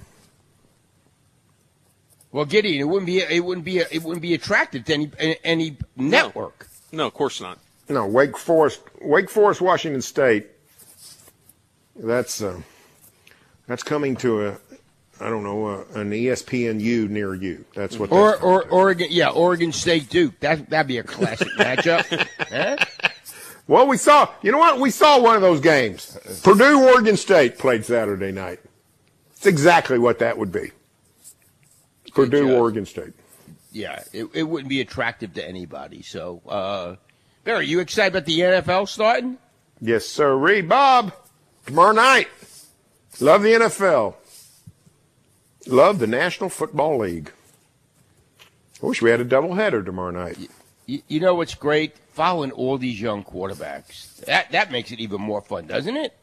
well, Gideon, it wouldn't be it wouldn't be it wouldn't be attractive to any any network. No, no, of course not. No, Wake Forest, Wake Forest, Washington State. That's uh, that's coming to a, I don't know, uh, an E S P N U near you. That's what. Or that's or Oregon, yeah, Oregon State Duke. That that'd be a classic matchup. Huh? Well, we saw. You know what? We saw one of those games. Purdue, Oregon State played Saturday night. It's exactly what that would be. Purdue, uh, Oregon State. Yeah, it it wouldn't be attractive to anybody. So, uh, Barry, you excited about the N F L starting? Yes, sir. Reed, Bob. Tomorrow night. Love the N F L. Love the National Football League. I wish we had a doubleheader tomorrow night. You, you know what's great? Following all these young quarterbacks. That that makes it even more fun, doesn't it?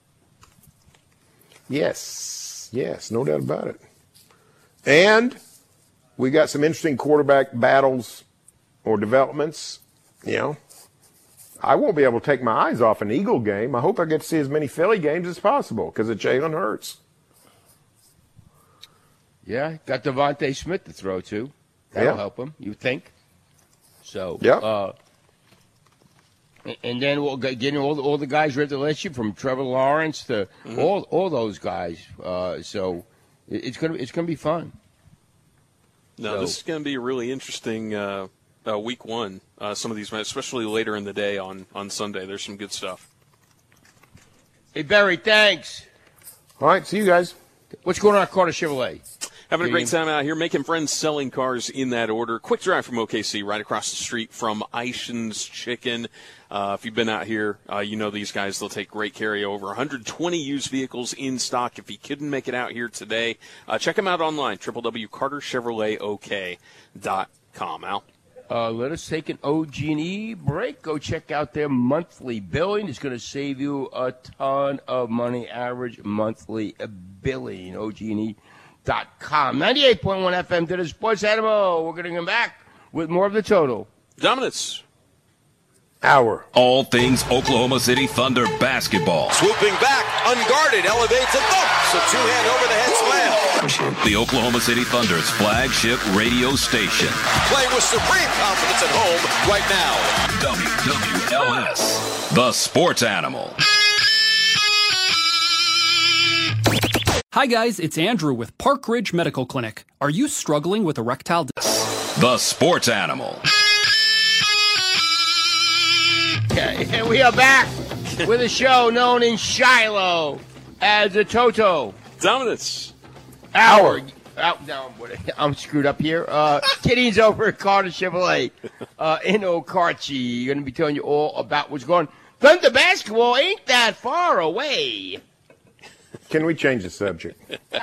Yes. Yes, no doubt about it. And we got some interesting quarterback battles or developments. You know, I won't be able to take my eyes off an Eagle game. I hope I get to see as many Philly games as possible because of Jalen Hurts. Yeah, got Devontae Smith to throw to. That'll Yeah. help him, you think? So, Yeah. uh, and then we'll get getting all the, all the guys ready to let you from Trevor Lawrence to Mm-hmm. all all those guys. Uh, so it, it's gonna it's gonna be fun. No, So- this is going to be a really interesting uh, uh, week one. Uh, some of these, especially later in the day on, on Sunday, there's some good stuff. Hey Barry, thanks. All right, see you guys. What's going on at Carter Chevrolet? Having a great Gideon? time out here, making friends, selling cars in that order. Quick drive from O K C, right across the street from Ishin's Chicken. Uh, if you've been out here, uh, you know these guys. They'll take great care of you. Over one hundred twenty used vehicles in stock. If you couldn't make it out here today, uh, check them out online, w w w dot carter chevrolet o k dot com. Al? Uh, let us take an O G and E break. Go check out their monthly billing. It's going to save you a ton of money. Average monthly billing. O G and E dot com. ninety-eight point one F M to the Sports Animal. We're going to come back with more of the total. Dominance. Hour. All things Oklahoma City Thunder basketball. Swooping back, unguarded, elevates and thumps. A two-hand over-the-head slam. The Oklahoma City Thunder's flagship radio station. Playing with supreme confidence at home right now. W W L S, the sports animal. Hi guys, it's Andrew with Park Ridge Medical Clinic. Are you struggling with erectile dysfunction? The sports animal. Okay, and we are back with a show known in Shiloh as the Toto Dominance Hour. Out, no, I'm screwed up here. Uh, Kitty's over at Carter Chevrolet uh, in Okarche. Going to be telling you all about what's going on. Thunder basketball ain't that far away. Can we change the subject?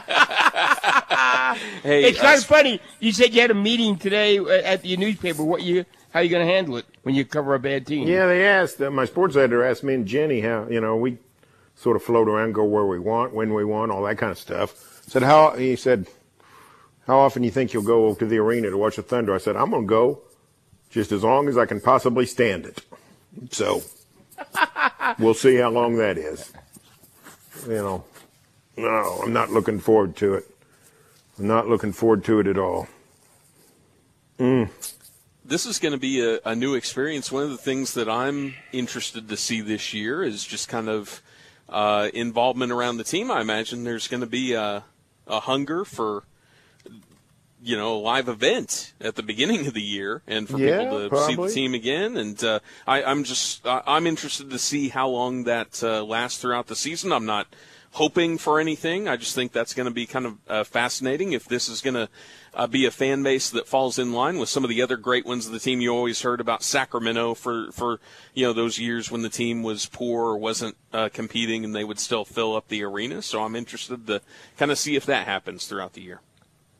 Hey, it's kind of funny. You said you had a meeting today at your newspaper. What you? How are you going to handle it when you cover a bad team? Yeah, they asked, uh, my sports editor asked me and Jenny how, you know, we sort of float around, go where we want, when we want, all that kind of stuff. Said, how, he said, how often do you think you'll go to the arena to watch the Thunder? I said, I'm going to go just as long as I can possibly stand it. So, we'll see how long that is. You know, no, I'm not looking forward to it. I'm not looking forward to it at all. Mm. This is going to be a, a new experience. One of the things that I'm interested to see this year is just kind of uh, involvement around the team. I imagine there's going to be a, a hunger for, you know, a live event at the beginning of the year and for yeah, people to probably. see the team again. And uh, I, I'm just I, I'm interested to see how long that uh, lasts throughout the season. I'm not hoping for anything. I just think that's going to be kind of uh, fascinating. If this is going to uh, be a fan base that falls in line with some of the other great ones of the team, you always heard about Sacramento for, for you know, those years when the team was poor or wasn't uh, competing and they would still fill up the arena. So I'm interested to kind of see if that happens throughout the year.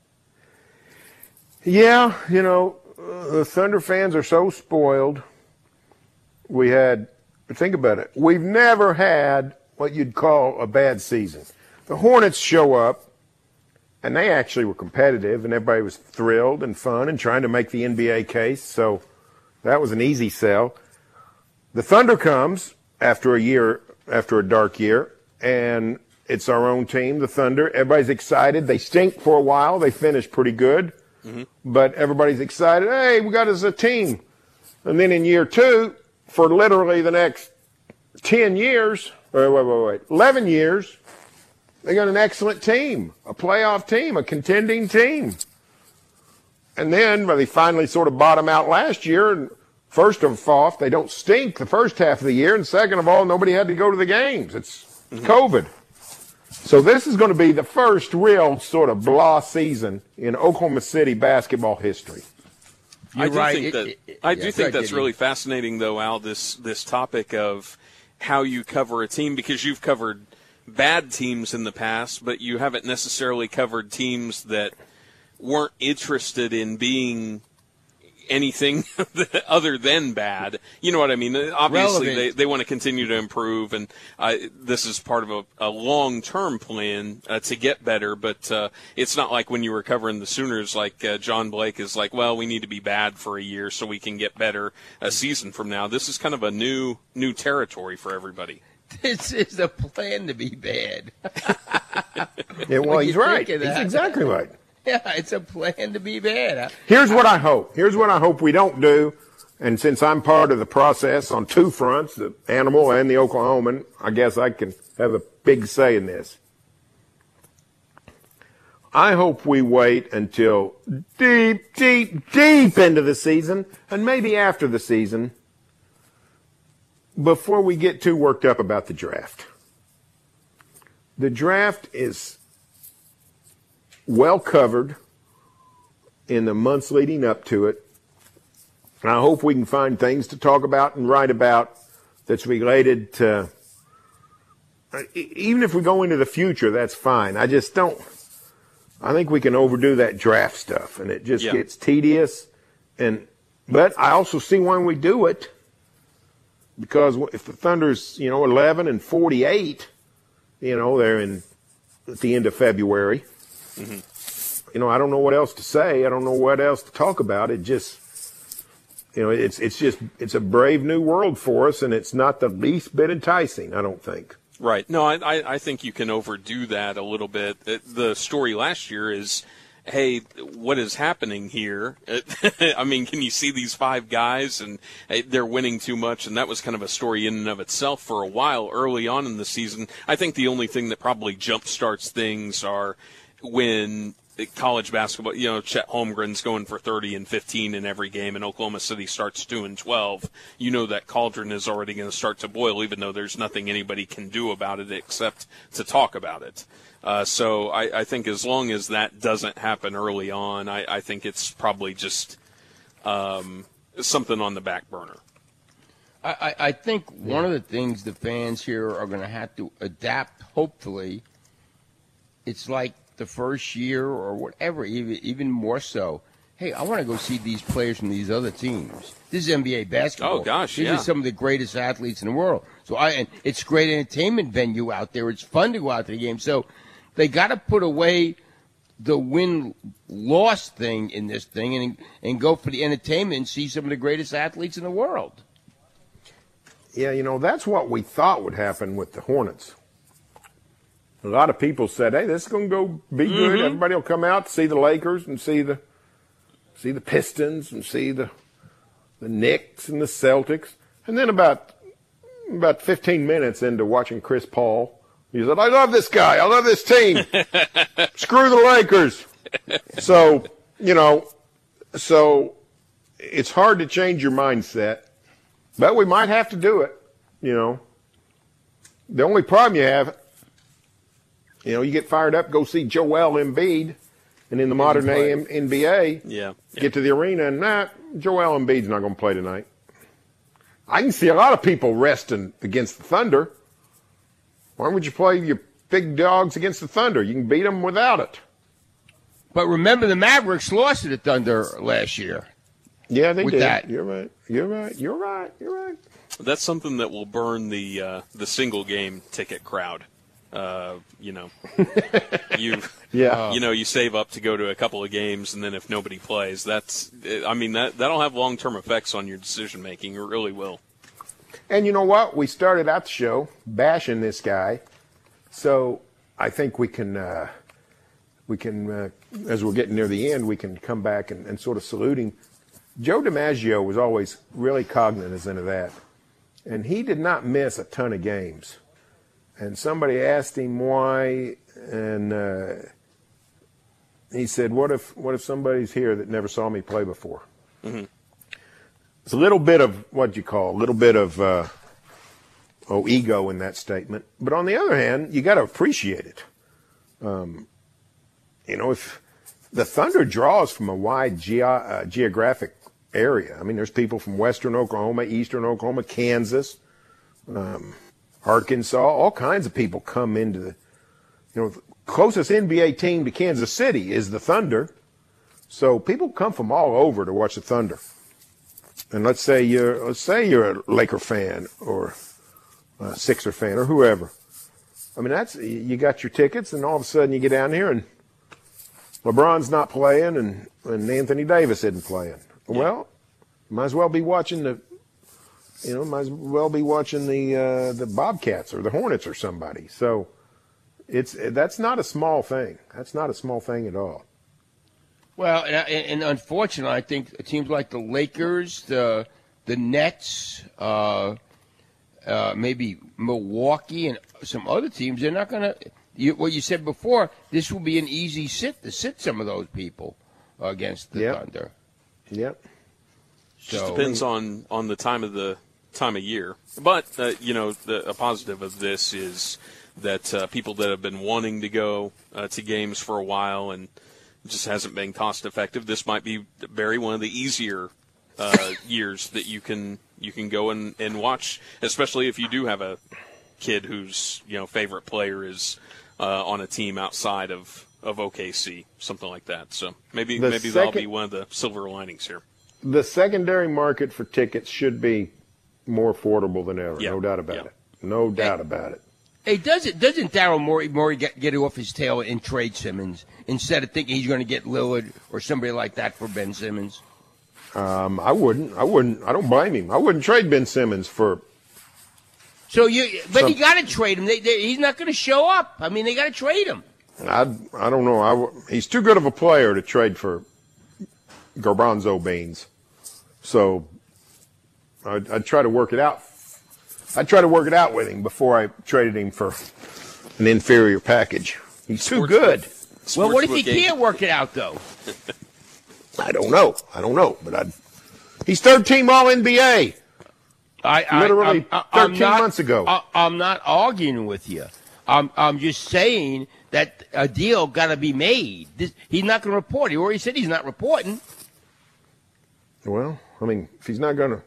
Yeah, you know, uh, the Thunder fans are so spoiled. We had, think about it, we've never had what you'd call a bad season. The Hornets show up, and they actually were competitive, and everybody was thrilled and fun and trying to make the N B A case, so that was an easy sell. The Thunder comes after a year, after a dark year, and it's our own team, the Thunder. Everybody's excited. They stink for a while. They finish pretty good, mm-hmm. but everybody's excited. Hey, we got us a team. And then in year two, for literally the next ten years, Wait, wait, wait, wait. eleven years, they got an excellent team, a playoff team, a contending team. And then well, they finally sort of bottom out last year. And first of all, they don't stink the first half of the year. And second of all, nobody had to go to the games. It's mm-hmm. COVID. So this is going to be the first real sort of blah season in Oklahoma City basketball history. You're I do right. think it, that it, it, I do yeah, think that's you. really fascinating, though, Al. This this topic of how you cover a team, because you've covered bad teams in the past, but you haven't necessarily covered teams that weren't interested in being anything other than bad. You know what I mean? Obviously, they, they want to continue to improve, and uh, this is part of a, a long-term plan uh, to get better, but uh, it's not like when you were covering the Sooners, like uh, John Blake is like, well, we need to be bad for a year so we can get better a season from now. This is kind of a new new territory for everybody. This is a plan to be bad. Yeah, well, he's right. He's exactly right. Yeah, it's a plan to be bad. Here's what I hope. Here's what I hope we don't do. And since I'm part of the process on two fronts, the Animal and the Oklahoman, I guess I can have a big say in this. I hope we wait until deep, deep, deep into the season, and maybe after the season, before we get too worked up about the draft. The draft is well covered in the months leading up to it. And I hope we can find things to talk about and write about that's related to, even if we go into the future, that's fine. I just don't, I think we can overdo that draft stuff, and it just yeah. gets tedious. And but I also see why we do it, because if the Thunder's, you know, eleven and forty-eight, you know, they're in at the end of February. Mm-hmm. You know, I don't know what else to say. I don't know what else to talk about. It just, you know, it's it's just it's a brave new world for us, and it's not the least bit enticing, I don't think. Right. No, I, I think you can overdo that a little bit. The story last year is, hey, what is happening here? I mean, can you see these five guys and they're winning too much? And that was kind of a story in and of itself for a while early on in the season. I think the only thing that probably jump starts things are when college basketball, you know, Chet Holmgren's going for thirty and fifteen in every game, and Oklahoma City starts two and twelve. You know that cauldron is already going to start to boil, even though there's nothing anybody can do about it except to talk about it. Uh, so I, I think as long as that doesn't happen early on, I, I think it's probably just um, something on the back burner. I, I think one of the things the fans here are going to have to adapt, hopefully, it's like the first year or whatever, even even more so. Hey, I want to go see these players from these other teams. This is N B A basketball. Oh, gosh, These yeah. are some of the greatest athletes in the world. So I, and it's a great entertainment venue out there. It's fun to go out to the game. So they got to put away the win-loss thing in this thing and and go for the entertainment and see some of the greatest athletes in the world. Yeah, you know, that's what we thought would happen with the Hornets. A lot of people said, hey, this is going to go be good. Mm-hmm. Everybody will come out to see the Lakers and see the see the Pistons and see the the Knicks and the Celtics. And then about about fifteen minutes into watching Chris Paul, he said, I love this guy. I love this team. Screw the Lakers. So, you know, so it's hard to change your mindset, but we might have to do it, you know. The only problem you have, you know, you get fired up, go see Joel Embiid, and in the modern day N B A, yeah, yeah. get to the arena, and nah, Joel Embiid's not going to play tonight. I can see a lot of people resting against the Thunder. Why would you play your big dogs against the Thunder? You can beat them without it. But remember, the Mavericks lost to the Thunder last year. Yeah, they with did. That. You're right. You're right. You're right. You're right. That's something that will burn the uh, the single game ticket crowd. Uh, you know, you yeah. you know, you save up to go to a couple of games, and then if nobody plays, that's I mean that that'll have long term effects on your decision making. It really will. And you know what? We started out the show bashing this guy, so I think we can uh, we can uh, as we're getting near the end, we can come back and, and sort of salute him. Joe DiMaggio was always really cognizant of that, and he did not miss a ton of games. And somebody asked him why, and uh, he said, "What if, what if somebody's here that never saw me play before?" Mm-hmm. It's a little bit of what you call a little bit of uh, oh ego in that statement. But on the other hand, you got to appreciate it. Um, you know, if the Thunder draws from a wide ge- uh, geographic area. I mean, there's people from western Oklahoma, eastern Oklahoma, Kansas. Um, Arkansas, all kinds of people come into the, you know, the closest N B A team to Kansas City is the Thunder. So people come from all over to watch the Thunder. And let's say you're, let's say you're a Laker fan or a Sixer fan or whoever. I mean, that's, you got your tickets and all of a sudden you get down here and LeBron's not playing and, and Anthony Davis isn't playing. Well, might as well be watching the, You know, might as well be watching the uh, the Bobcats or the Hornets or somebody. So it's that's not a small thing. That's not a small thing at all. Well, and, and unfortunately, I think teams like the Lakers, the the Nets, uh, uh, maybe Milwaukee, and some other teams, they're not going to. You, what you said before, this will be an easy sit to sit some of those people against the yep. Thunder. Yep. So, just so, depends on, on the time of the time of year. But uh, you know, the, a positive of this is that uh, people that have been wanting to go uh, to games for a while and it just hasn't been cost effective. This might be Barry one of the easier uh, years that you can you can go and, and watch, especially if you do have a kid whose you know favorite player is uh, on a team outside of, of O K C, something like that. So maybe the maybe second, that'll be one of the silver linings here. The secondary market for tickets should be more affordable than ever. Yeah. No doubt about yeah. it. No doubt hey, about it. Hey, doesn't doesn't Daryl Morey, Morey get, get off his tail and trade Simmons instead of thinking he's going to get Lillard or somebody like that for Ben Simmons? Um, I wouldn't. I wouldn't. I don't blame him. I wouldn't trade Ben Simmons for. So you, but some, you got to trade him. They, they, he's not going to show up. I mean, they got to trade him. I I don't know. I, he's too good of a player to trade for garbanzo beans. So I'd, I'd try to work it out. I'd try to work it out with him before I traded him for an inferior package. He's too Sports good. Book. Well, what if he can't work it out though? I don't know. I don't know. But I'd, he's third team All N B A. I, I Literally I'm, I'm thirteen not, months ago. I, I'm not arguing with you. I'm I'm just saying that a deal got to be made. This, he's not going to report. He already said he's not reporting. Well, I mean, if he's not going to,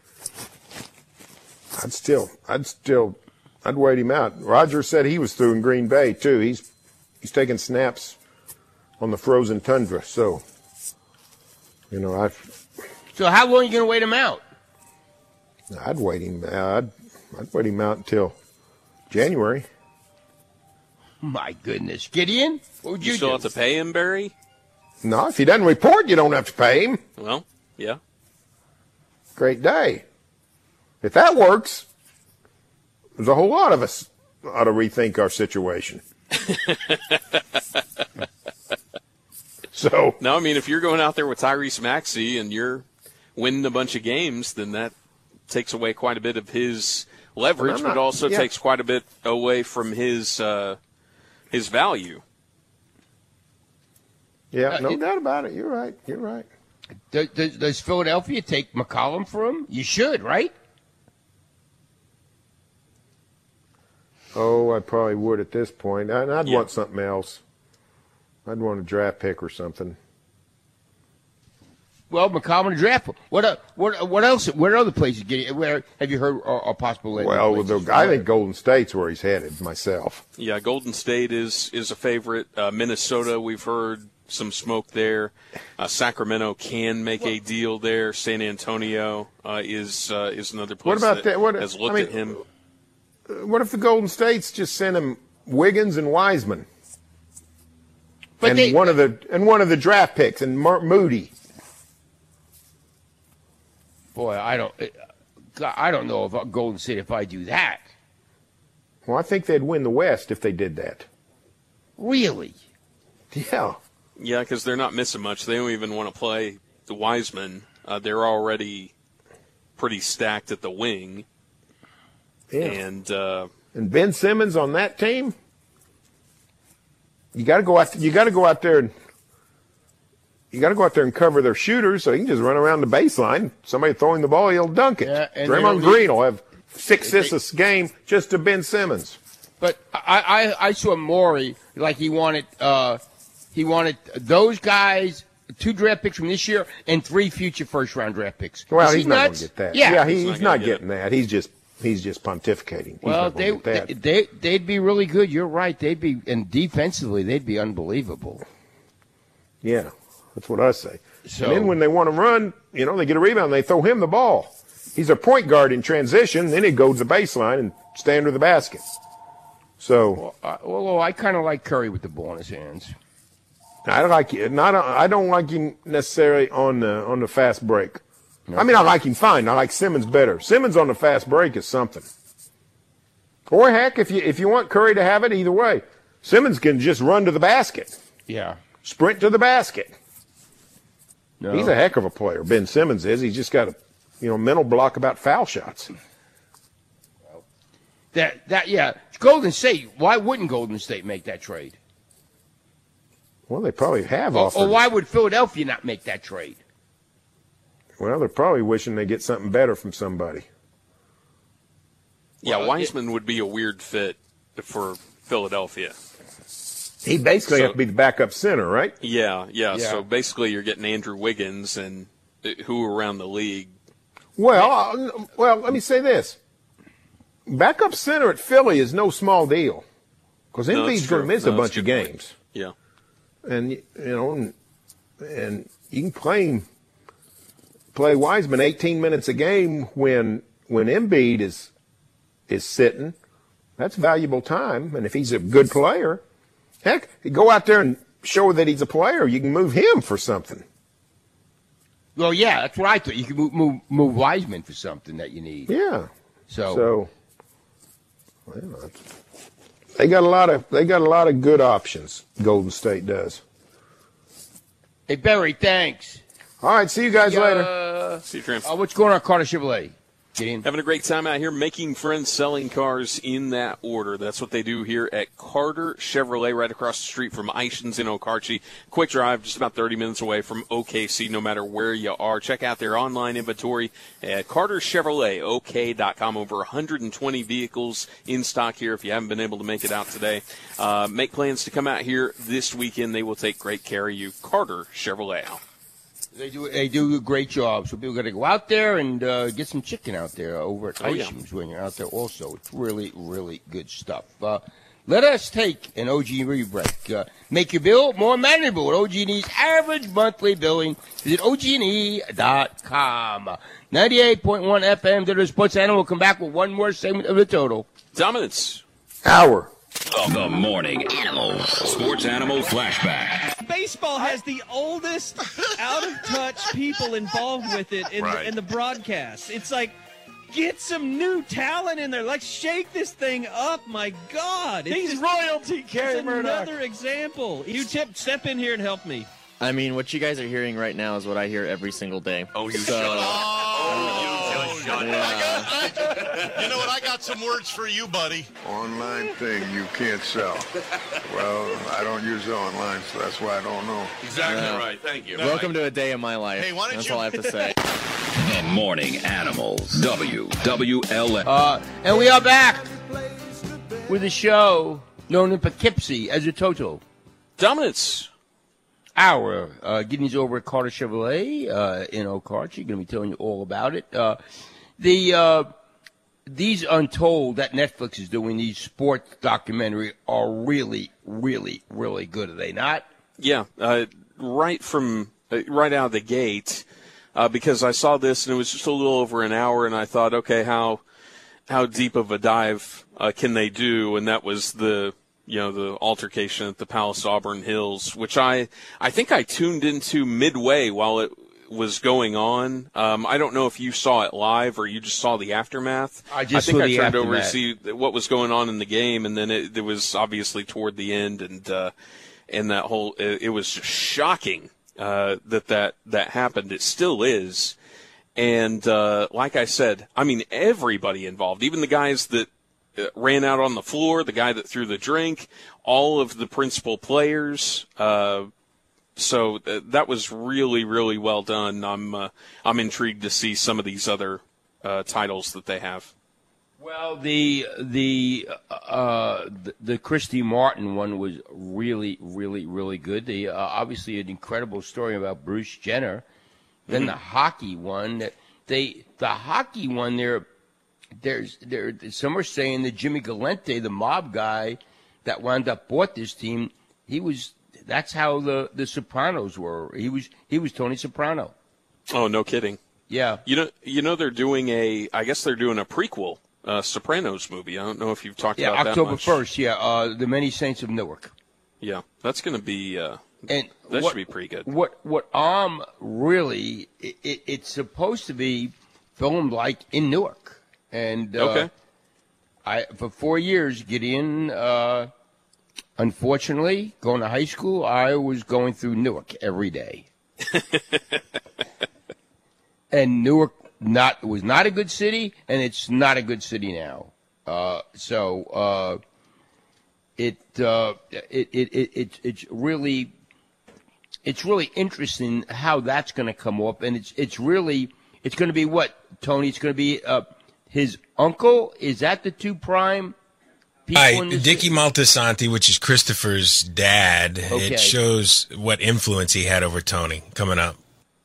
I'd still, I'd still, I'd wait him out. Roger said he was through in Green Bay too. He's he's taking snaps on the frozen tundra. So, you know, I. So how long are you going to wait him out? I'd wait him. I'd I'd wait him out until January. My goodness, Gideon, what would you, you still do? have to pay him, Barry? No, if he doesn't report, you don't have to pay him. Well, yeah. Great day. If that works, there's a whole lot of us ought to rethink our situation. So no, I mean, if you're going out there with Tyrese Maxey and you're winning a bunch of games, then that takes away quite a bit of his leverage, not, but also yeah. takes quite a bit away from his uh, his value. Yeah, Uh, no it- doubt about it. You're right. You're right. Does, does, does Philadelphia take McCollum for him? You should, right? Oh, I probably would at this point. And I'd Yeah. want something else. I'd want a draft pick or something. Well, McCollum and draft. What uh, what what else? Where other places get it? Where have you heard a, a possible? landing Well, places? the, I think Golden State's where he's headed myself. Yeah, Golden State is is a favorite. Uh, Minnesota, we've heard some smoke there. Uh, Sacramento can make a deal there. San Antonio uh, is uh, is another place What about that that? What, has looked I mean, at him. What if the Golden States just sent him Wiggins and Wiseman, But and they- one of the and one of the draft picks and Mark Moody? Boy, I don't. I don't know if Golden State if I do that. Well, I think they'd win the West if they did that. Really? Yeah. Yeah, because they're not missing much. They don't even want to play the Wiseman. Uh, they're already pretty stacked at the wing. Yeah. And uh, And Ben Simmons on that team, you got to go out. You got to go out there and you got to go out there and cover their shooters, so he can just run around the baseline. Somebody throwing the ball, he'll dunk it. Yeah, and they Draymond don't Green need- will have six They- assists a game just to Ben Simmons. But I, I, I saw Maury like he wanted uh, he wanted those guys, two draft picks from this year and three future first round draft picks. Well, Is he he's not going nuts? to get that. Yeah, he, He's he's, not not, gonna get getting that. He's just he's just pontificating. He's Well, not they, gonna get that. they they they'd be really good. You're right. They'd be and defensively they'd be unbelievable. Yeah, that's what I say. So- and then when they want to run, you know, they get a rebound, they throw him the ball. He's a point guard in transition. Then he goes to the baseline and stay under the basket. So Well, I, well, I kind of like Curry with the ball in his hands. I don't like it. Not I don't like him necessarily on the on the fast break. I mean, I like him fine. I like Simmons better. Simmons on the fast break is something. Or heck, if you if you want Curry to have it, either way, Simmons can just run to the basket, Yeah. sprint to the basket. No. He's a heck of a player. Ben Simmons is. He's just got a you know mental block about foul shots. That that yeah. Golden State. Why wouldn't Golden State make that trade? Well, they probably have Or, offered. or why would Philadelphia not make that trade? Well, they're probably wishing they get something better from somebody. yeah, Well, Wiseman would be a weird fit for Philadelphia. He basically So- has to be the backup center, right? Yeah, yeah, Yeah. So basically, you're getting Andrew Wiggins and uh, who around the league. Well, uh, well, let me say this: backup center at Philly is no small deal because No, Embiid's that's going to true. miss No, a that's bunch a of good point. games, Yeah. and you know, and, and you can play play Wiseman eighteen minutes a game when when Embiid is is sitting. That's valuable time, and if he's a good player, heck, you go out there and show that he's a player. You can move him for something. Well, yeah, that's what I thought. You could move move, move Wiseman for something that you need. Yeah. So, so well, they got a lot of they got a lot of good options. Golden State does. Hey Barry, thanks. All right, see you guys Yeah, later. Uh, See you, Tramp. uh, what's going on, Carter Chevrolet? Get in. Having a great time out here, making friends, selling cars in that order. That's what they do here at Carter Chevrolet, right across the street from Ishins in Okarche. Quick drive, just about thirty minutes away from O K C, no matter where you are. Check out their online inventory at Carter Chevrolet O K dot com. Over one hundred twenty vehicles in stock here if you haven't been able to make it out today. Uh, make plans to come out here this weekend. They will take great care of you. Carter Chevrolet. They do they do a great job. So people got to go out there and uh, get some chicken out there over at Oh, yeah. Oceans when you're out there also. It's really, really good stuff. Uh, let us take an O G and E break. Uh, make your bill more manageable with O G and E's average monthly billing. Visit O G and E dot com. ninety-eight point one F M, the Sports Animal. We'll come back with one more segment of the total. Dominance. Hour. Of the morning animal. Sports Animal Flashback. Baseball has the oldest, out-of-touch people involved with it in, Right. the, in the broadcast. It's like, get some new talent in there. Like, shake this thing up. My God. It's He's just- royalty, It's Kerry Murdoch. another example. You tip, step in here and help me. I mean, what you guys are hearing right now is what I hear every single day. Oh, you so, shut up. Oh, you just shut up. You know what? I got some words for you, buddy. Online thing you can't sell. Well, I don't use it online, so that's why I don't know. Exactly Yeah. right. Thank you. Welcome to a day in my life. Hey, why don't That's you- all I have to say. The morning animals. W W L S. Uh, and we are back with a show known in Poughkeepsie as a total. Dominance. Hour. Uh, getting these over at Carter Chevrolet uh, in Okarche. Going to be telling you all about it. Uh, the uh, these Untold that Netflix is doing, these sports documentary, are really, really, really good. Are they not? Yeah, uh, right from uh, right out of the gate, uh, because I saw this and it was just a little over an hour, and I thought, okay, how how deep of a dive uh, can they do? And that was the you know the altercation at the Palace Auburn Hills, which I I think I tuned into midway while it was going on. Um, I don't know if you saw it live or you just saw the aftermath. I just think saw I the turned over to aftermath. see what was going on in the game, and then it, it was obviously toward the end, and uh, and that whole it, it was just shocking uh, that that that happened. It still is, and uh, like I said, I mean everybody involved, even the guys that uh, ran out on the floor, the guy that threw the drink, all of the principal players. Uh, so uh, that was really, really well done. I'm uh, I'm intrigued to see some of these other uh, titles that they have. Well, the the uh, the, the Christy Martin one was really, really, really good. The uh, obviously an incredible story about Bruce Jenner. Then Mm-hmm. the hockey one, that they the hockey one there. There's there some are saying that Jimmy Galante, the mob guy that wound up bought this team, he was that's how the, the Sopranos were. He was he was Tony Soprano. Oh, no kidding. Yeah. You know, you know they're doing a. I guess they're doing a prequel, uh, Sopranos movie. I don't know if you've talked Yeah, about October that much. first. Yeah, uh, the Many Saints of Newark. Yeah, that's going to be. Uh, And that what, should be pretty good. What what um really it, it, it's supposed to be filmed like in Newark, and uh, Okay. I for four years Gideon. Uh, unfortunately, going to high school, I was going through Newark every day, and Newark not was not a good city, and it's not a good city now. Uh, so uh, it, uh, it it it it it's really. It's really interesting how that's going to come up, and it's it's really it's going to be what, Tony? It's going to be uh, his uncle. Is that the two prime people? Hi, in this? Dicky Maltesanti, which is Christopher's dad. Okay. It shows what influence he had over Tony coming up.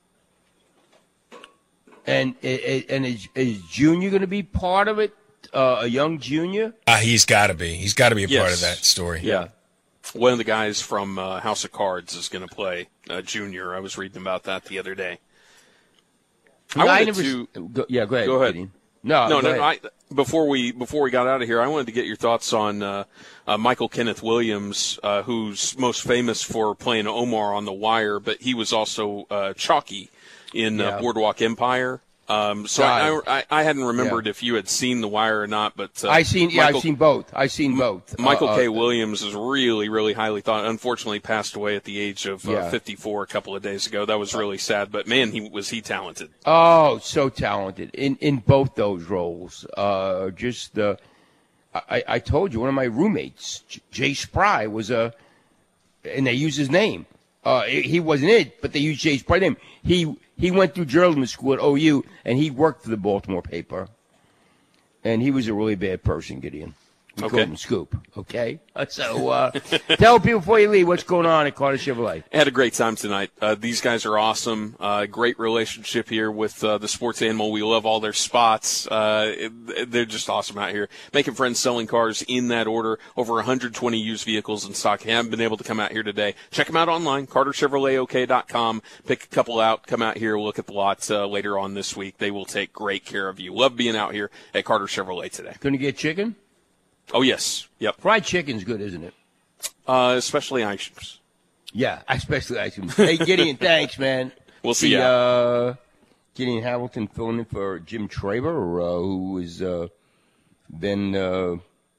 And and is, is Junior going to be part of it? Uh, a young Junior? Uh, he's got to be. He's got to be a part Yes. of that story. Yeah. One of the guys from uh, House of Cards is going to play uh, Junior. I was reading about that the other day. I I wanted never, to. go, yeah, go ahead. Go ahead. Gideon. No, no, go no. ahead. I, before we before we got out of here, I wanted to get your thoughts on uh, uh, Michael Kenneth Williams, uh, who's most famous for playing Omar on The Wire, but he was also uh, Chalky in uh, Yeah. Boardwalk Empire. Um, so I, I, I hadn't remembered if you had seen The Wire or not, but uh, I seen. Yeah, Michael, I've seen both. I've seen both. Michael Uh, K. uh, Williams is really, really highly thought. Unfortunately, passed away at the age of uh, Yeah. fifty-four a couple of days ago. That was really sad. But man, he was he talented. Oh, so talented in in both those roles. Uh, just uh, I I told you one of my roommates, J- Jay Spry, was a, and they used his name. Uh, he he wasn't it, but they used Jay Spry's name. He he went through journalism school at O U, and he worked for the Baltimore paper. And he was a really bad person, Gideon. We Okay. called him Scoop. Okay, Uh, so uh, tell people before you leave what's going on at Carter Chevrolet. I had a great time tonight. Uh, these guys are awesome. Uh, great relationship here with uh, the sports animal. We love all their spots. Uh, it, they're just awesome out here. Making friends, selling cars in that order. Over one hundred twenty used vehicles in stock. Haven't been able to come out here today. Check them out online, carter chevrolet o k dot com. Pick a couple out. Come out here. Look at the lots uh, later on this week. They will take great care of you. Love being out here at Carter Chevrolet today. Going to get chicken? Oh, yes. Yep. Fried chicken's good, isn't it? Uh, especially items. Yeah, especially items. Hey, Gideon, thanks, man. We'll see The, ya. Uh, Gideon Hamilton filling in for Jim Traber, uh, who has uh, been uh,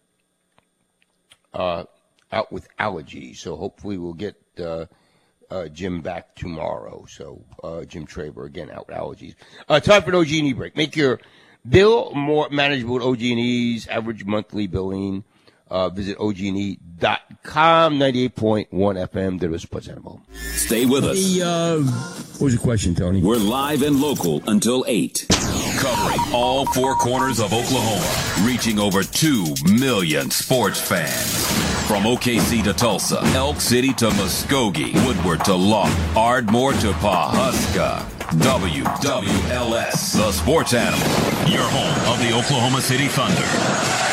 uh, out with allergies. So hopefully we'll get uh, uh, Jim back tomorrow. So uh, Jim Traber, again, out with allergies. Uh, time for an O G and E break. Make your bill more manageable with O G and E's average monthly billing. Uh, visit O G and E dot com, ninety-eight point one F M, the Sports Animal. Stay with us. The, uh, what was your question, Tony? We're live and local until eight. Covering all four corners of Oklahoma. Reaching over two million sports fans. From O K C to Tulsa, Elk City to Muskogee, Woodward to Lawton, Ardmore to Pawhuska. W W L S, the sports animal. Your home of the Oklahoma City Thunder.